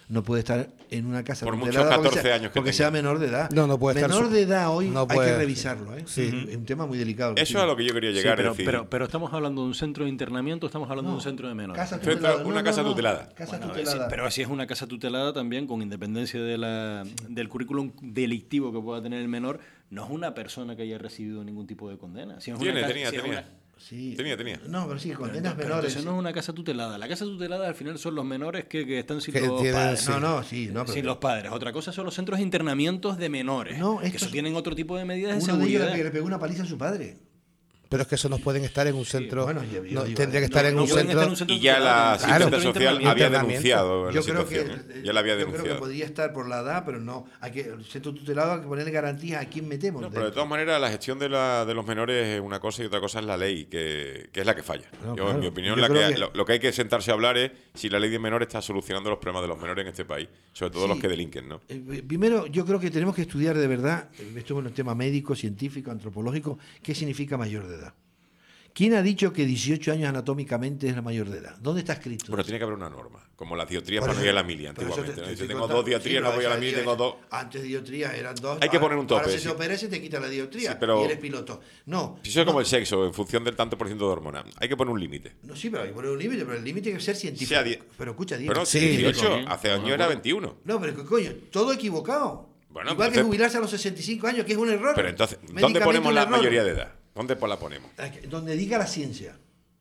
no puede estar en una casa Por muchos tutelada porque catorce sea- años que porque tenga. sea menor de edad. No, no puede estar menor su- de edad hoy no hay puede, que revisarlo, ¿eh? sí. Es un tema muy delicado. Eso sí. es a lo que yo quería Sí, llegar. pero, es decir, pero, pero estamos hablando de un centro de internamiento, estamos hablando de No, un centro de menores. casa Centro- tutelada. una casa tutelada. Casa Bueno, tutelada. sí, pero si es una casa tutelada también, con independencia de la, del currículum delictivo que pueda tener el menor, no es una persona que haya recibido ningún tipo de condena. Si es una Tiene, ca- tenía, si es tenía. una- Sí. Tenía, tenía. No, pero sí, condenas pero menores. entonces no es una casa tutelada. La casa tutelada al final son los menores que, que están sin Que los tienen- padres. sí. No, no, sí, no, pero sin los padres. Otra cosa son los centros de internamientos de menores. No, que estos- eso tienen otro tipo de medidas de uno de ellos seguridad. le, le pegó una paliza a su padre. Pero es que eso no pueden estar en un centro. bueno, yo- yo no, digo, tendría que no, estar en no un pueden centro. estar en un centro Y ya la tutelado, asistente centro de social internamiento. había Internamiento. denunciado la Yo creo, que, situación. ¿eh? Ya la había yo creo que denunciado. podría estar por la edad, pero no. Hay que, el centro tutelado hay que ponerle garantías a quién metemos. No, pero de dentro. todas maneras, la gestión de, la, de los menores es una cosa y otra cosa es la ley, que, que es la que falla. No, Yo, claro. en mi opinión, Yo la creo que, que- Lo, lo que hay que sentarse a hablar es si la ley de menores está solucionando los problemas de los menores en este país, sobre todo Sí. los que delinquen, ¿no? Eh, Primero, yo creo que tenemos que estudiar de verdad, eh, esto es un tema médico, científico, antropológico, qué significa mayor de edad. ¿Quién ha dicho que dieciocho años anatómicamente es la mayor de edad? ¿Dónde está escrito? Bueno, tiene que haber una norma, como las diotrías Por para no eso- ir a la mili por eso te- antiguamente. te ¿no? Dice, estoy tengo contando. dos diotrías, Sí, no pero voy a la esa mili, día- tengo dos. Antes diotrías eran dos. Hay que poner un tope, Ahora si sí. te operas se te quita la diotría Sí, pero- y eres piloto. No. Si eso es no, como el sexo, en función del tanto por ciento de hormonas. Hay que poner un límite. No, sí, pero hay que poner un límite, pero el límite tiene que ser científico. Sea die- Pero escucha, Diego. Pero Sí, dieciocho, sí. hace años era veintiuno. No, pero coño, todo equivocado. Bueno, Igual que entonces- jubilarse a los sesenta y cinco años, que es un error. Pero entonces, ¿dónde Médicamente ponemos un la error. mayoría de edad? ¿Dónde pues la ponemos? Donde diga la ciencia.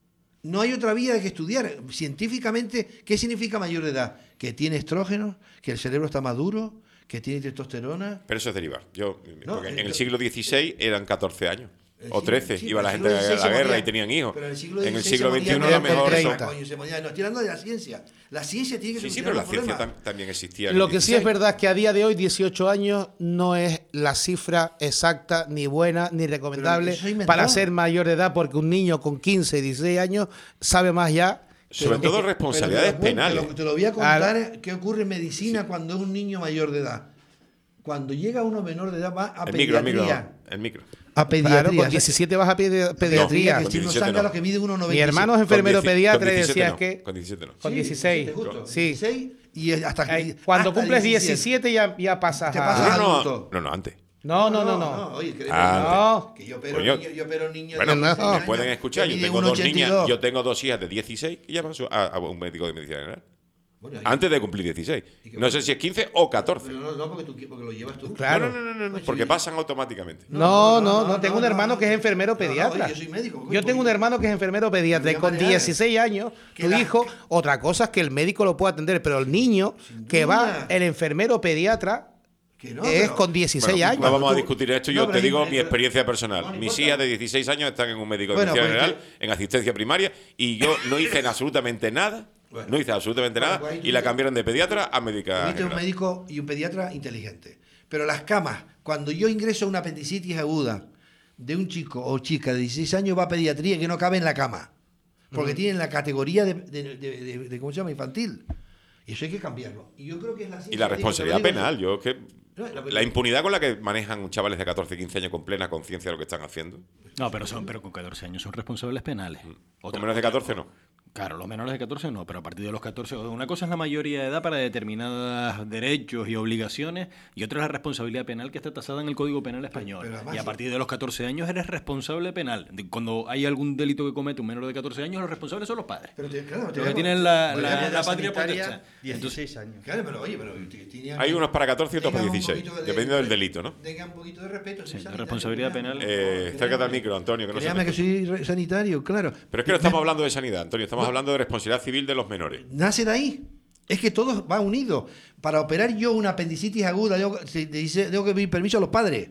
No hay otra vía de que estudiar. Científicamente, ¿qué significa mayor de edad? Que tiene estrógenos, que el cerebro está maduro, que tiene testosterona. Pero eso es derivar. Yo, No, porque eh, en el pero- siglo dieciséis eran catorce años. El O siglo- trece. sí, Iba la pero el gente siglo a dieciséis la se guerra moría- y tenían hijos. Pero en el siglo En el dieciséis siglo se moría veintiuno a lo de mejor treinta, son- coño, se moría. No, estoy hablando de la ciencia. La ciencia tiene que Sí, sí, solucionar pero la los ciencia problemas. tam- también existía. en Lo el que sí dieciséis. es verdad es que a día de hoy dieciocho años no es la cifra exacta, ni buena, ni recomendable Pero eso inventó. para ser mayor de edad, porque un niño con quince, dieciséis años sabe más ya. Sobre todo Pero responsabilidades te lo- te penales. lo- Te lo voy a contar Claro. qué ocurre en medicina cuando es un niño mayor de edad. Cuando llega uno menor de edad va a El micro, el micro. pediatría. El micro. A pediatría. Claro, con diecisiete vas a pedi- pediatría. Que con si unos diecisiete no. zánganos que mide uno noventa y Mi seis. hermano es enfermero Con dieci- pediatra con y diecisiete decía no, que Con diecisiete no. con Sí, dieciséis. justo, Sí. dieciséis y hasta Ay, cuando hasta cumples diecisiete. diecisiete ya, ya pasas Te a... pasas No, no, adulto. no, no, antes. No, no, no, no. oye, que, Ah, que yo opero Coño. niño, yo opero niño Bueno, de no, dieciséis no, años, pueden escuchar. que Yo mide tengo dos uno ochenta y niñas, dos. yo tengo dos hijas de dieciséis y llaman a, a un médico de medicina general. Bueno, ahí- Antes de cumplir dieciséis. ¿Y qué No pasa? sé si es quince o catorce. Pero no, no porque, tú, porque lo llevas tú. Claro. No, no, no, no, no, Pues porque sí. pasan automáticamente. No, no, no, tengo un no, hermano no. que es enfermero No, no, pediatra. oye, yo soy médico, coño, Yo tengo un porque- hermano que es enfermero pediatra y Me con voy a marear. dieciséis años, Que tu la- hijo, que- otra cosa es que el médico lo pueda atender, pero el niño que duda. va, el enfermero pediatra, Que no, es pero- con dieciséis Bueno, años. no vamos a tú- discutir esto. No, Yo pero te ahí- digo ahí- mi experiencia personal. no, no Mis importa. hijas de dieciséis años están en un médico de Bueno, medicina pues general, en asistencia primaria, y yo no hice en absolutamente nada. Bueno. No hice absolutamente Bueno, nada pues ahí tú y la dices- cambiaron de pediatra a médica Tuviste un general. médico y un pediatra inteligente. Pero las camas, cuando yo ingreso a una apendicitis aguda de un chico o chica de dieciséis años, va a pediatría que no cabe en la cama. Porque tienen la categoría de, de- de- de- de- ¿cómo se llama? Infantil. Y eso hay que cambiarlo. Y yo creo que es la Y ciencia la que responsabilidad digo, te lo digo penal. Yo que No, la- la impunidad con la que manejan chavales de catorce, quince años con plena conciencia de lo que están haciendo. No, pero son, pero con catorce años son responsables penales. Con menos de catorce no. Claro, los menores de catorce no, pero a partir de los catorce, una cosa es la mayoría de edad para determinados derechos y obligaciones y otra es la responsabilidad penal que está tasada en el Código Penal español. pero además y a sí. partir de los catorce años eres responsable penal. De- Cuando hay algún delito que comete un menor de catorce años, los responsables son los padres. Pero te- claro, te- Los que tienen la, Bueno, la- ya la patria sanitaria, potestad. dieciséis años. Claro, pero oye, pero tenía Hay que- unos para catorce y otros para tengan un dieciséis, poquito de- dependiendo del delito, ¿no? Tengan un poquito de respeto. Sí, soy de sanitario, responsabilidad créame. penal. Eh, Créame. acércate al micro, Antonio, que no se Créame me que soy re- sanitario, claro. Pero es que no estamos hablando de sanidad, Antonio, estamos hablando de responsabilidad civil de los menores. Nace de ahí. Es que todo va unido. Para operar yo una apendicitis aguda, tengo, se dice, tengo que pedir permiso a los padres.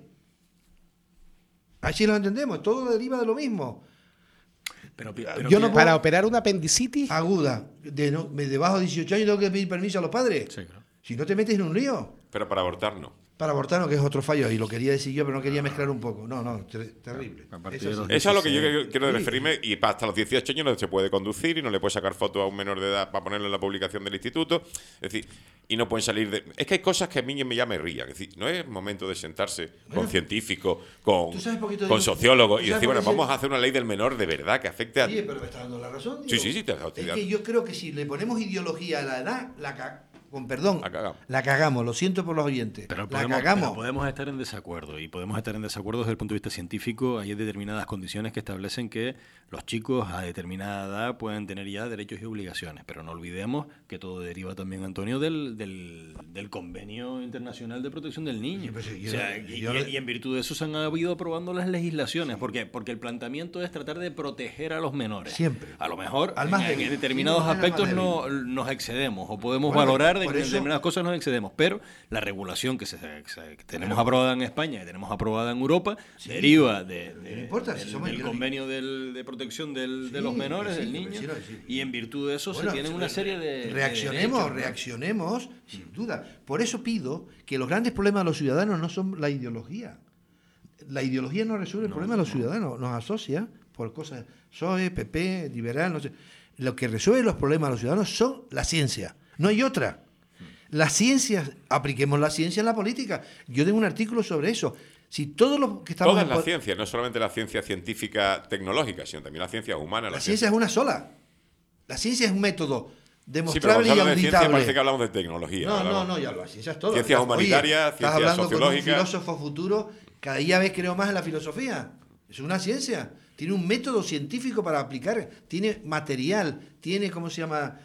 Así lo entendemos. Todo deriva de lo mismo. Pero, pero Yo no que- puedo- Para operar una apendicitis, Aguda. De, no, de debajo de dieciocho años tengo que pedir permiso a los padres. Sí, claro. Si no te metes en un lío. Pero para abortar no. Para abortar, no, que es otro fallo. Y lo quería decir yo, pero no quería mezclar un poco. No, no, ter- terrible. A partir Eso de sí. los Eso es a lo que yo dieciséis. quiero Sí. referirme. Y pa- hasta los dieciocho años no se puede conducir y no le puede sacar fotos a un menor de edad para ponerlo en la publicación del instituto. Es decir, y no pueden salir de. Es que hay cosas que a mí ya me rían. Es decir, no es momento de sentarse con científicos, con, ¿tú sabes por qué te con digo? sociólogos ¿Tú y sabes decir, por bueno, qué se- vamos a hacer una ley del menor de verdad que afecte a. Sí, pero me está dando la razón. Sí, Diego. sí, sí, te has dado- Es que yo creo que si le ponemos ideología a la edad, la ca- con perdón, La cagamos. la cagamos, lo siento por los oyentes, Pero la podemos, cagamos. pero podemos estar en desacuerdo, y podemos estar en desacuerdo desde el punto de vista científico. Hay determinadas condiciones que establecen que los chicos a determinada edad pueden tener ya derechos y obligaciones, pero no olvidemos que todo deriva también, Antonio, del, del, del Convenio Internacional de Protección del Niño. Sí, pues sí, yo- O sea, yo- y, yo- y- y en virtud de eso se han habido aprobando las legislaciones. ¿Por qué? Porque el planteamiento es tratar de proteger a los menores. Siempre. A lo mejor Al más en, en débil. determinados Siempre al más aspectos débil. no, nos excedemos o podemos Bueno, valorar de por que en eso- determinadas cosas nos excedemos, pero la regulación que, se, se- que tenemos aprobada en España y tenemos aprobada en Europa deriva de, de- no importa, si del, somos- del yo- convenio del- de protección del- de Sí, los menores, que sí, del que niño, sí, no, sí. y en virtud de eso Bueno, se tienen una serie de de reaccionemos, derechos, ¿no? reaccionemos, sin duda. Por eso pido que los grandes problemas de los ciudadanos no son la ideología. La ideología no resuelve el problema de los ciudadanos, nos asocia por cosas P S O E, P P, liberal, no sé. Lo que resuelve los problemas de los ciudadanos son la ciencia, no hay otra. La ciencia, apliquemos la ciencia en la política. Yo tengo un artículo sobre eso. Si todos los que estamos Todas en las po- ciencias, no solamente la ciencia científica tecnológica, sino también la ciencia humana. la ciencia es una sola. La ciencia es un método Sí, pero demostrable cuando y hablamos de ciencia auditable. parece que hablamos de tecnología. No, no, hablamos- no, ya la ciencia es todo. Ciencias Oye, humanitarias, estás ciencias hablando sociológicas. con un filósofo futuro, cada día vez creo más en la filosofía. Es una ciencia. Tiene un método científico para aplicar, tiene material, tiene, ¿cómo se llama?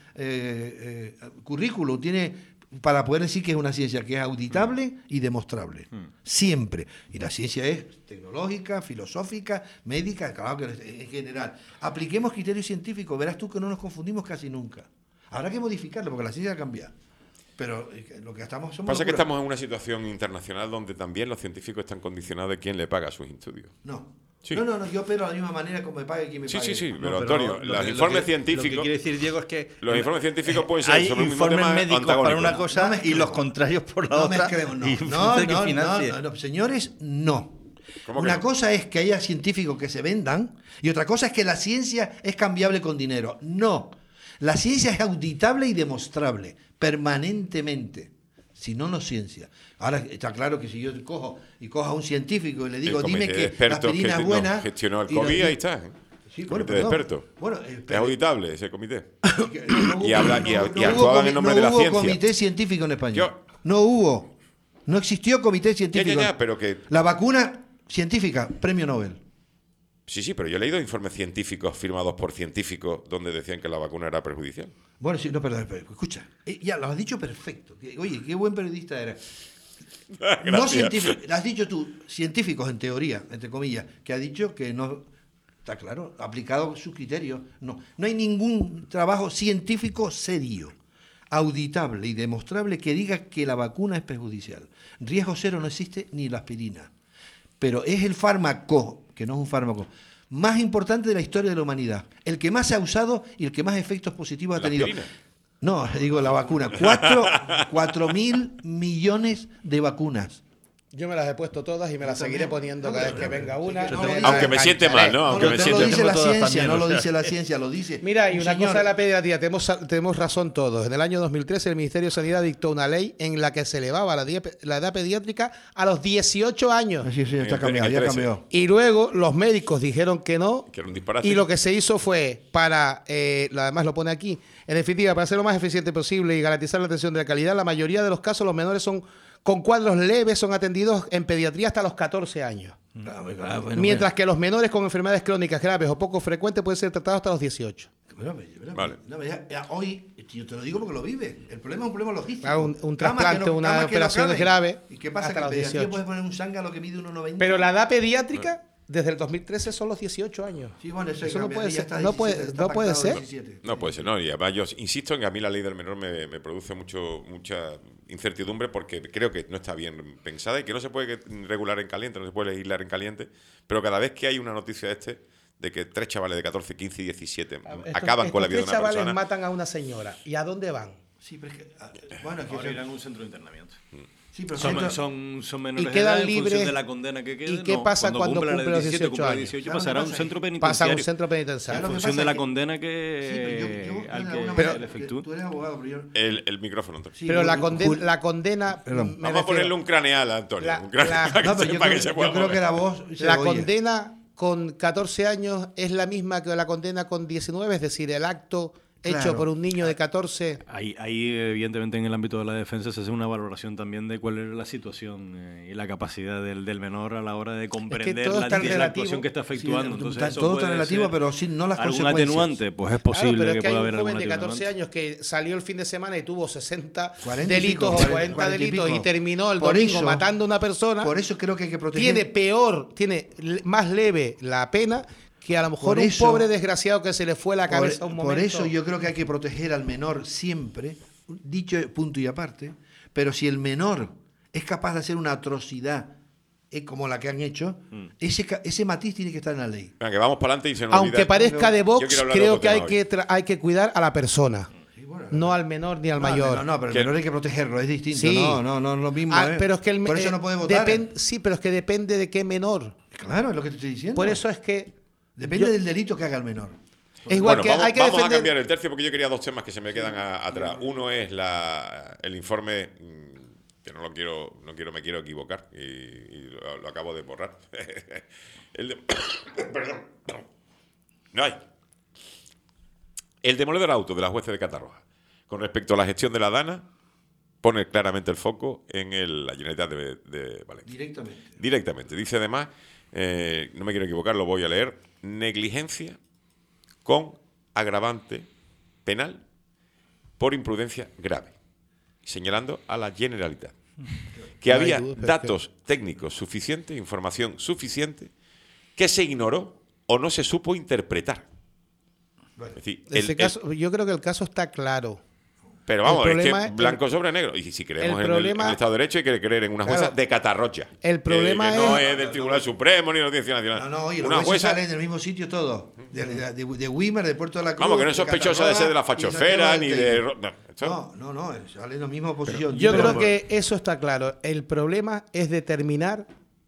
Eh, eh, currículum, tiene para poder decir que es una ciencia que es auditable y demostrable. Siempre. Y la ciencia es tecnológica, filosófica, médica, claro que es- en general. Apliquemos criterios científicos, verás tú que no nos confundimos casi nunca. Habrá que modificarlo porque la ciencia cambia. Pero eh, lo que estamos somos Pasa que locura. estamos en una situación internacional donde también los científicos están condicionados de quién le paga sus estudios. No. Sí. No, no, no, yo opero de la misma manera como me pague quien me Sí, pague. sí, sí, No, pero, pero Antonio, lo los que- lo informes que- Lo que científicos, quiere decir, Diego, es que los informes científicos pueden ser hay sobre un mismo informes tema médicos para antagónicos. una cosa No me y creo. los contrarios por la No otra. me creo, no. y No, usted que no, no, financie. no, no, señores, no. ¿Cómo que Una no? cosa es que haya científicos que se vendan y otra cosa es que la ciencia es cambiable con dinero. No. La ciencia es auditable y demostrable permanentemente. Si no, no es ciencia. Ahora está claro que si yo cojo y cojo a un científico y le digo, El dime comité de que la expertos aspirina que es buena. no gestionó el y lo- COVID, y- ahí está. ¿eh? Sí, El bueno, comité de perdón. expertos. Bueno, eh, Es auditable ese comité. que no hubo- Y habla- y- no- y no actuaban hubo en nombre comi- de la no hubo ciencia. comité científico en España. Yo- No hubo. No existió comité Ya, científico. ya, ya, pero que... La vacuna científica, premio Nobel. Sí, sí, pero yo he leído informes científicos firmados por científicos donde decían que la vacuna era perjudicial. Bueno, sí, no, perdón, perdón, escucha. eh, Ya lo has dicho perfecto. Que- Oye, qué buen periodista eres. No Gracias. científicos, has dicho tú, científicos en teoría, entre comillas, que ha dicho que no, está claro, aplicado sus criterios. No, no hay ningún trabajo científico serio, auditable y demostrable que diga que la vacuna es perjudicial. Riesgo cero no existe ni la aspirina. Pero es el fármaco, que no es un fármaco, más importante de la historia de la humanidad. El que más se ha usado y el que más efectos positivos ha ¿La tenido. aspirina? No, digo la vacuna. Cuatro, cuatro mil millones de vacunas. Yo me las he puesto todas y me las Yo seguiré también. poniendo No, cada vez pero- que venga sí, una. que no No lo me diga- Aunque me siente mal, ¿no? Aunque no, me no siente lo dice mal. la Todas ciencia, también, no o lo sea. dice la ciencia, lo dice. Mira, y un una señor. cosa de la pediatría, tenemos, tenemos razón todos. En el año dos mil trece el Ministerio de Sanidad dictó una ley en la que se elevaba la, die- la edad pediátrica a los dieciocho años. Sí, sí, En está el- cambiado, en el ya trece. cambió. Y luego los médicos dijeron que no. Que era un disparate. Y lo que se hizo fue para, eh, además lo pone aquí, en definitiva, para ser lo más eficiente posible y garantizar la atención de la calidad, la mayoría de los casos los menores son con cuadros leves son atendidos en pediatría hasta los catorce años. Ah, bueno, ah, bueno, Mientras que los menores con enfermedades crónicas graves o poco frecuentes pueden ser tratados hasta los dieciocho. bueno, bueno, bueno, Vale. no, ya- ya hoy, yo te lo digo porque lo vive. El problema es un problema logístico. Ah, un- un Camas trasplante, que no- una camas que no operación caben. grave, ¿Y qué pasa? hasta Que en los pediatría dieciocho. puedes poner un zángano que mide uno noventa. Pero la edad pediátrica, desde el dos mil trece, son los dieciocho años. Sí, bueno, eso, Eso no cambia, puede ya ser, está no diecisiete, puede- está no puede pactado ser. diecisiete. No puede ser, no. Y además yo insisto en que a mí la ley del menor me, me produce mucho mucha incertidumbre porque creo que no está bien pensada y que no se puede regular en caliente, no se puede legislar en caliente. Pero cada vez que hay una noticia de este, de que tres chavales de catorce, quince y diecisiete Estos- acaban con la estos vida de tres una chavales persona. matan a una señora. ¿Y a dónde van? Sí, pero es que. ah, Bueno, es que. Ahora eso- irán a un centro de internamiento. sí, pero Son, centro- son, son menores Y de quedan edad en función libres. de la condena que quede. ¿Y qué pasa cuando cumpla la cumple los diecisiete, dieciocho cumpla la años? dieciocho, ¿Sabes lo pasará a que un pasa? centro Pasa a penitenciario. un centro ¿Sabes penitenciario. lo En que función pasa? de la Que- condena Sí, pero yo, que, yo al de que alguna Pero- manera- le efectúe. tú eres abogado, pero yo. El, el micrófono, Antonio. Sí, Pero la, Jul- condena, Jul- la condena. Perdón. me Vamos a refiero- ponerle un craneal a Antonio. La- un craneal la- para que No, pero yo sepa creo, que se yo pueda creo que mover. la voz se La oye. condena con catorce años es la misma que la condena con diecinueve, es decir, el acto hecho Claro. por un niño de catorce. Ahí, ahí, evidentemente, en el ámbito de la defensa se hace una valoración también de cuál es la situación eh, y la capacidad del, del menor a la hora de comprender todo la, es tan la relativo. actuación que está efectuando. Sí, Entonces, está- eso todo puede está relativo, ser pero sí, no las algún consecuencias. atenuante, pues es Claro, posible pero es que que hay pueda un haber joven algún de catorce atenuante. años que salió el fin de semana y tuvo sesenta cuarenta y delitos pico, o cuarenta cuarenta y delitos y pico. terminó el Por domingo eso- matando a una persona. Por eso creo que hay que proteger. Tiene peor, tiene le- más leve la pena que a lo mejor Por un eso- pobre desgraciado que se le fue la cabeza por, un por momento. eso yo creo que hay que proteger al menor siempre, dicho punto y aparte, pero si el menor es capaz de hacer una atrocidad eh, como la que han hecho, ese, ca- ese matiz tiene que estar en la ley. Venga, que vamos para adelante y se nos Aunque olvida. parezca de Yo Vox, quiero hablar de creo otro que hay tema que, tra- hay que cuidar a la persona, Sí, bueno, no al menor ni al no, mayor. No, no, pero el Que- menor hay que protegerlo, es distinto. Sí. No, no, no es lo mismo. Ah, ¿eh? pero es que el, Por eso eh, no puede votar. depen- sí, pero es que depende de qué menor. Claro, es lo que te estoy diciendo. Por eso es que Depende yo- del delito que haga el menor. es igual Bueno, que vamos, hay que vamos a defender. cambiar el tercio porque yo quería dos temas que se me quedan a- atrás. Uno es la, el informe, mm, que no lo quiero, no quiero, me quiero equivocar y, y lo, lo acabo de borrar. el de, perdón. No hay. El demoledor auto de la jueza de Catarroja con respecto a la gestión de la Dana pone claramente el foco en el, la Generalitat de, de Valencia. Directamente. Directamente. Dice además, eh, no me quiero equivocar, lo voy a leer, negligencia con agravante penal por imprudencia grave, señalando a la Generalitat. Que No hay había duda, pero es datos técnicos suficientes, información suficiente, que se ignoró o no se supo interpretar. Es decir, En el- ese el- caso, yo creo que el caso está claro. pero vamos, el es problema que es- blanco sobre negro. Y si creemos el en, el, problema- en el Estado de Derecho, hay que creer en una jueza Claro. de Catarrocha. El problema que, que no es- es del Tribunal Supremo ni de la Audiencia Nacional. No, no, oye, los una jueces jueza. salen del mismo sitio todo. De, de, de, de Wimmer, de Puerto de la Cruz. Vamos, que no es de sospechosa de ser de la Catarroja y fachosfera Santiago ni del de. Teide. ro- No, esto- No, no, no, salen en la misma posición. Yo Pero- creo que eso está claro. El problema es determinar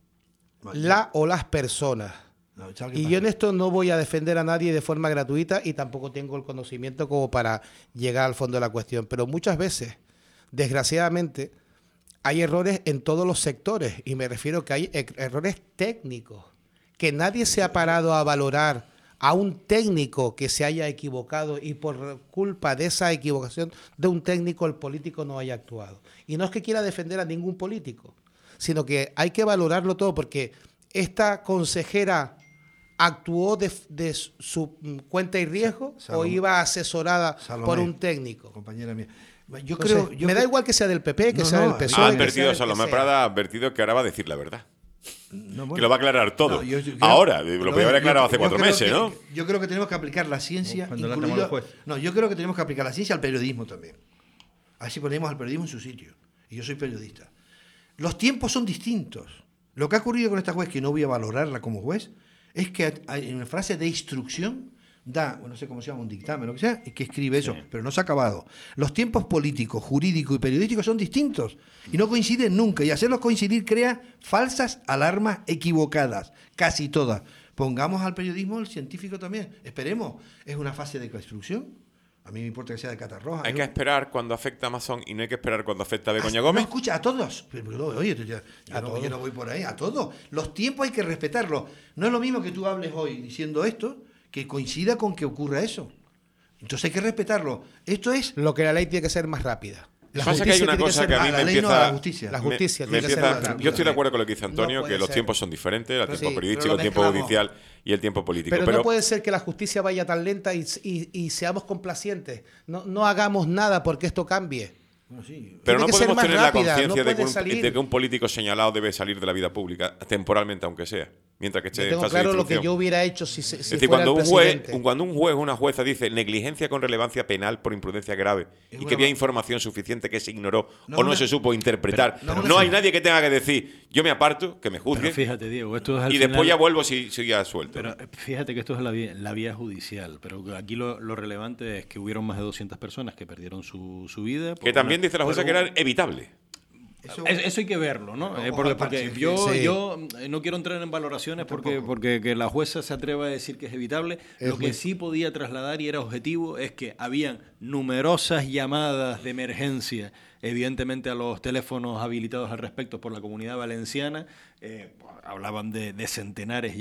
la o las personas. No, ¿sabes qué Y pasa? yo en esto no voy a defender a nadie de forma gratuita y tampoco tengo el conocimiento como para llegar al fondo de la cuestión. Pero muchas veces, desgraciadamente, hay errores en todos los sectores. Y me refiero que hay e- errores técnicos. Que nadie se ha parado a valorar a un técnico que se haya equivocado y por culpa de esa equivocación de un técnico el político no haya actuado. Y no es que quiera defender a ningún político, sino que hay que valorarlo todo porque esta consejera actuó de, de su mm, cuenta y riesgo o Salomé. iba asesorada Salomé, por un técnico. compañera mía. Yo Entonces, creo. Yo me da creo- igual que sea del P P, que No, sea no, del P S O Ha E. que sea advertido del que Salomé sea. Prada, ha advertido que ahora va a decir la verdad. No, Que bueno. lo va a aclarar todo. No, yo- yo creo- ahora, lo pero podía haber yo- aclarado hace yo cuatro creo meses, que- ¿no? Yo creo que tenemos que aplicar la ciencia. Cuando la incluido- tenemos el juez. No, yo creo que tenemos que aplicar la ciencia al periodismo también. Así ponemos al periodismo en su sitio. Y yo soy periodista. Los tiempos son distintos. Lo que ha ocurrido con esta juez, que no voy a valorarla como juez, es que hay en una frase de instrucción da, bueno, no sé cómo se llama, un dictamen, lo que sea, y que escribe eso, pero no se ha acabado. Los tiempos políticos, jurídicos y periodísticos son distintos y no coinciden nunca. Y hacerlos coincidir crea falsas alarmas equivocadas, casi todas. Pongamos al periodismo el científico también. Esperemos. Es una fase de construcción. A mí me importa que sea de Catarroja. Hay ¿no? que esperar cuando afecta a Amazon y no hay que esperar cuando afecta a Begoña Ah, Gómez. No, escucha, a todos. Pero, pero, oye, tú ya- yo, A no, todos. yo no voy por ahí, a todos. Los tiempos hay que respetarlos. No es lo mismo que tú hables hoy diciendo esto, que coincida con que ocurra eso. Entonces hay que respetarlo. Esto es... Lo que la ley tiene que ser más rápida. La Pasa que hay justicia una tiene cosa ser que a más- mí la me ley no, empieza. la justicia. La me- justicia me tiene que ser empieza- más rápida. Yo estoy de acuerdo con lo que dice Antonio, No que puede los ser. tiempos son diferentes, el Pero tiempo sí, periodístico, pero el lo tiempo mezclamos. judicial y el tiempo político. Pero, Pero, no puede ser que la justicia vaya tan lenta y, y- y seamos complacientes. No, no hagamos nada porque esto cambie. Bueno, sí. pero no tiene que ser podemos más tener la rápida, conciencia no de, que puede un- salir. de que un político señalado debe salir de la vida pública, temporalmente aunque sea, mientras que esté Yo en tengo fase de claro lo que instrucción. yo hubiera hecho si, se- si Es decir, fuera cuando el un, juez, presidente. un- cuando un juez o una jueza dice negligencia con relevancia penal por imprudencia grave Es y una que había ma- información suficiente que se ignoró No, o no una- se supo interpretar, Pero- no, no, una- hay nadie que tenga que decir yo me aparto, que me Pero juzgue fíjate, Diego, esto es al y después final- ya vuelvo si, si ya suelto. Pero eh, fíjate que esto es la vía, la vía judicial, pero que aquí lo, lo relevante es que hubieron más de doscientas personas que perdieron su, su vida. por que también una- dice la jueza por que un- era evitable. Eso- Es- Eso hay que verlo, ¿no? Ojo Eh, porque al parche, porque yo, sí. yo eh, no quiero entrar en valoraciones porque, porque que la jueza se atreva a decir que es evitable. Es Lo que muy- sí podía trasladar y era objetivo es que habían numerosas llamadas de emergencia, evidentemente a los teléfonos habilitados al respecto por la Comunidad Valenciana. eh, hablaban de, de centenares ya.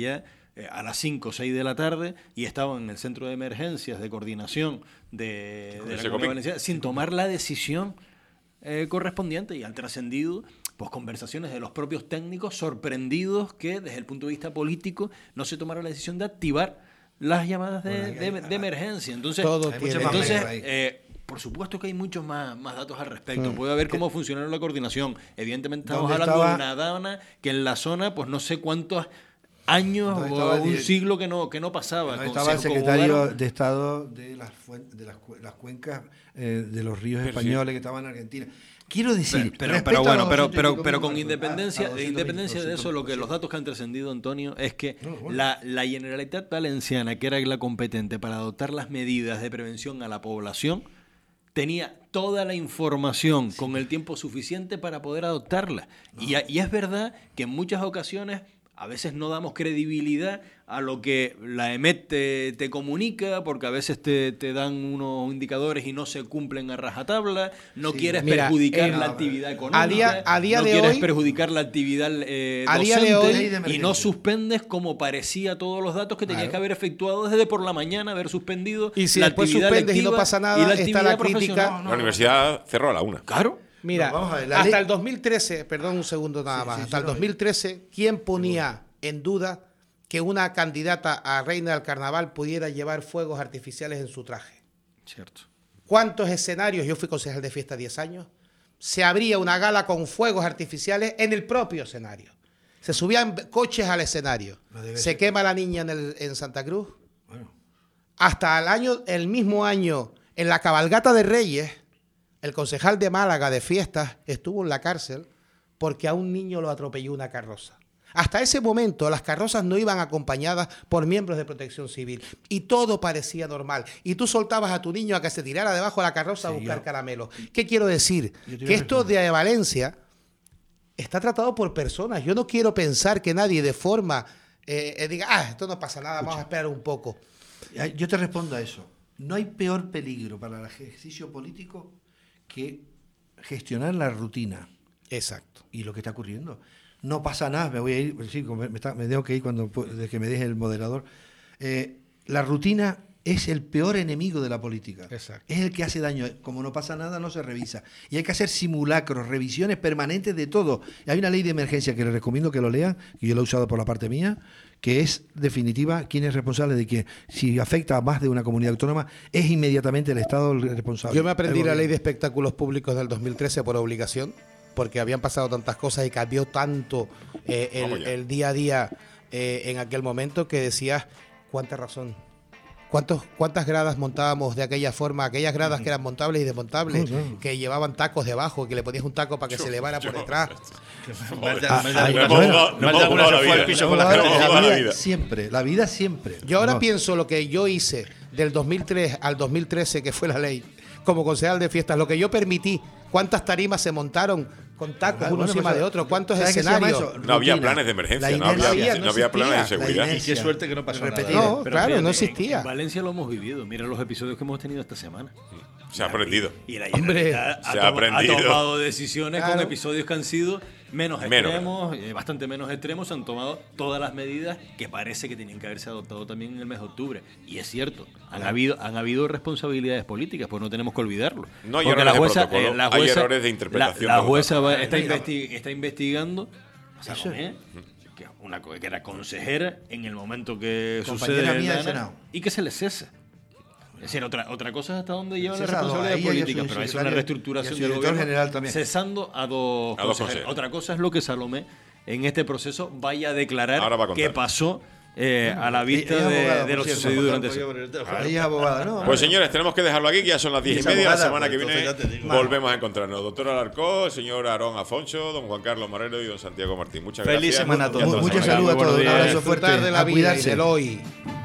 eh, a las cinco o seis de la tarde y estaban en el centro de emergencias de coordinación de, de la Comunidad Valenciana sin tomar la decisión eh, correspondiente, y han trascendido pues conversaciones de los propios técnicos sorprendidos que desde el punto de vista político no se tomara la decisión de activar las llamadas de, Bueno, de, de emergencia. Entonces, Todo tiene- entonces ahí. eh, por supuesto que hay muchos más, más datos al respecto. Mm. Puede haber cómo funciona la coordinación. Evidentemente estamos ¿Dónde hablando estaba? de una dana que en la zona, pues no sé cuántos años ¿Dónde o estaba el un direct- siglo que no, que no pasaba. No, Con- estaba el se secretario conjugaron- de Estado de las, fuen- de las, cu- las cuencas eh, de los ríos Pero españoles que estaban en Argentina. Quiero decir, Pero, pero, respecto pero a bueno, los pero, doscientos y pero, pico pero mil con muertos, independencia, a- a de doscientos independencia de eso, lo que los sí. datos que han trascendido, Antonio, es que No, bueno. la, la Generalitat Valenciana, que era la competente para adoptar las medidas de prevención a la población, tenía toda la información con el tiempo suficiente para poder adoptarla. Y, a- y es verdad que en muchas ocasiones a veces no damos credibilidad a lo que la E M E T te, te comunica, porque a veces te, te dan unos indicadores y no se cumplen a rajatabla, no Sí. quieres Mira, perjudicar eh, la actividad económica, a día- a día no de quieres hoy- perjudicar la actividad eh, A día de docente, hoy- Ley de y no emergencia. suspendes como parecía todos los datos que tenías Claro. que haber efectuado desde por la mañana, haber suspendido Y si la después actividad suspendes y no lectiva pasa nada, y la está actividad la crítica. profesional. La universidad cerró a la una. Claro. Mira, No, vamos a ver, la hasta ley- el dos mil trece, perdón un segundo nada Sí, más, sí, hasta sí, el no, dos mil trece, ¿quién ponía en duda que una candidata a reina del carnaval pudiera llevar fuegos artificiales en su traje? Cierto. ¿Cuántos escenarios? Yo fui concejal de fiesta diez años. Se abría una gala con fuegos artificiales en el propio escenario. Se subían coches al escenario. No debe Se ser. quema la niña en, el- en Santa Cruz. Bueno, Hasta el año, el mismo año, en la cabalgata de Reyes, el concejal de Málaga de fiestas estuvo en la cárcel porque a un niño lo atropelló una carroza. Hasta ese momento las carrozas no iban acompañadas por miembros de protección civil y todo parecía normal. Y tú soltabas a tu niño a que se tirara debajo de la carroza a Sí, buscar yo- caramelos. ¿Qué quiero decir? Yo te iba Que a esto de Valencia está tratado por personas. Yo no quiero pensar que nadie de forma eh, eh, diga, ah, esto no pasa nada, vamos a esperar un poco. Ay, yo te respondo a eso. No hay peor peligro para el ejercicio político que gestionar la rutina Exacto. y lo que está ocurriendo. No pasa nada, me voy a ir, sí, me, me está- me tengo que ir cuando pu- de que me deje el moderador. Eh, la rutina es el peor enemigo de la política. Exacto. Es el que hace daño. Como no pasa nada, no se revisa. Y hay que hacer simulacros, revisiones permanentes de todo. Y hay una ley de emergencia que les recomiendo que lo lean, que yo lo he usado por la parte mía, que es definitiva quién es responsable de que si afecta a más de una comunidad autónoma, es inmediatamente el Estado el responsable. Yo me aprendí El la ley de gobierno. espectáculos públicos del dos mil trece por obligación, porque habían pasado tantas cosas y cambió tanto eh, el, Vamos ya. el día a día eh, en aquel momento que decías, cuánta razón. ¿Cuántos, ¿Cuántas gradas montábamos de aquella forma? Aquellas gradas que eran montables y desmontables, Sí, sí. que llevaban tacos debajo, que le ponías un taco para que se elevara por detrás. Más de- Ah, más de ah, alguna- bueno, más de hemos alguna jugado se la fue al vida. piso No, con la la, gente. vida, Vamos a la vida vida. siempre, la vida siempre. Yo ahora No. pienso lo que yo hice del dos mil tres al dos mil trece, que fue la ley, como concejal de fiestas, lo que yo permití, cuántas tarimas se montaron con tacos Ah, uno bueno, encima pues, de otro, cuántos ¿sabes qué se llama escenarios. eso? No había Rutina. planes de emergencia, La no había, inercia. no había planes de existía, la seguridad. inercia. Y qué suerte que no pasó nada. Repetida. No, Pero claro, fíjate, no en- existía. En Valencia lo hemos vivido. Mira los episodios que hemos tenido esta semana. Se ha aprendido. Y la Hombre, Generalitat ha, se ha toma- ha aprendido. tomado decisiones con Claro. episodios que han sido menos Menos. extremos, eh, bastante menos extremos. Se han tomado todas las medidas que parece que tenían que haberse adoptado también en el mes de octubre. Y es cierto, han habido, han habido responsabilidades políticas, pues no tenemos que olvidarlo. No hay Porque errores la de jueza, protocolo, eh, la hay jueza- errores de interpretación La, la de los jueza datos. va- está, Mira. investi- está investigando a Salomé, que, es una, co- que era consejera en el momento que Compañera sucede el mía del Dana, Senado. y que se le cese. Es decir, otra, otra cosa es hasta dónde llevan las Cesado, responsabilidades a ella y a políticas, su pero es una secretario reestructuración y a su del director gobierno general también. cesando a dos, A dos consejeros. consejeros. Otra cosa es lo que Salomé en este proceso vaya a declarar Ahora va a contar. qué pasó eh, a la vista ella es de, abogada, de por lo cierto, sucedido durante ese... Ella es abogada, ¿no? Pues señores, tenemos que dejarlo aquí, que ya son las diez y es media. La abogada, semana pues, que viene entonces ya te digo. volvemos a encontrarnos. Doctor Alarcó, el señor Aarón Afonso, don Juan Carlos Moreno y don Santiago Martín. Muchas Feliz gracias. semana a Y todos. hasta la Muchas semana que saludos a viene. todos. Un Buenos días. abrazo fuerte. Disfrutar de la A vida y cuidarse. del hoy.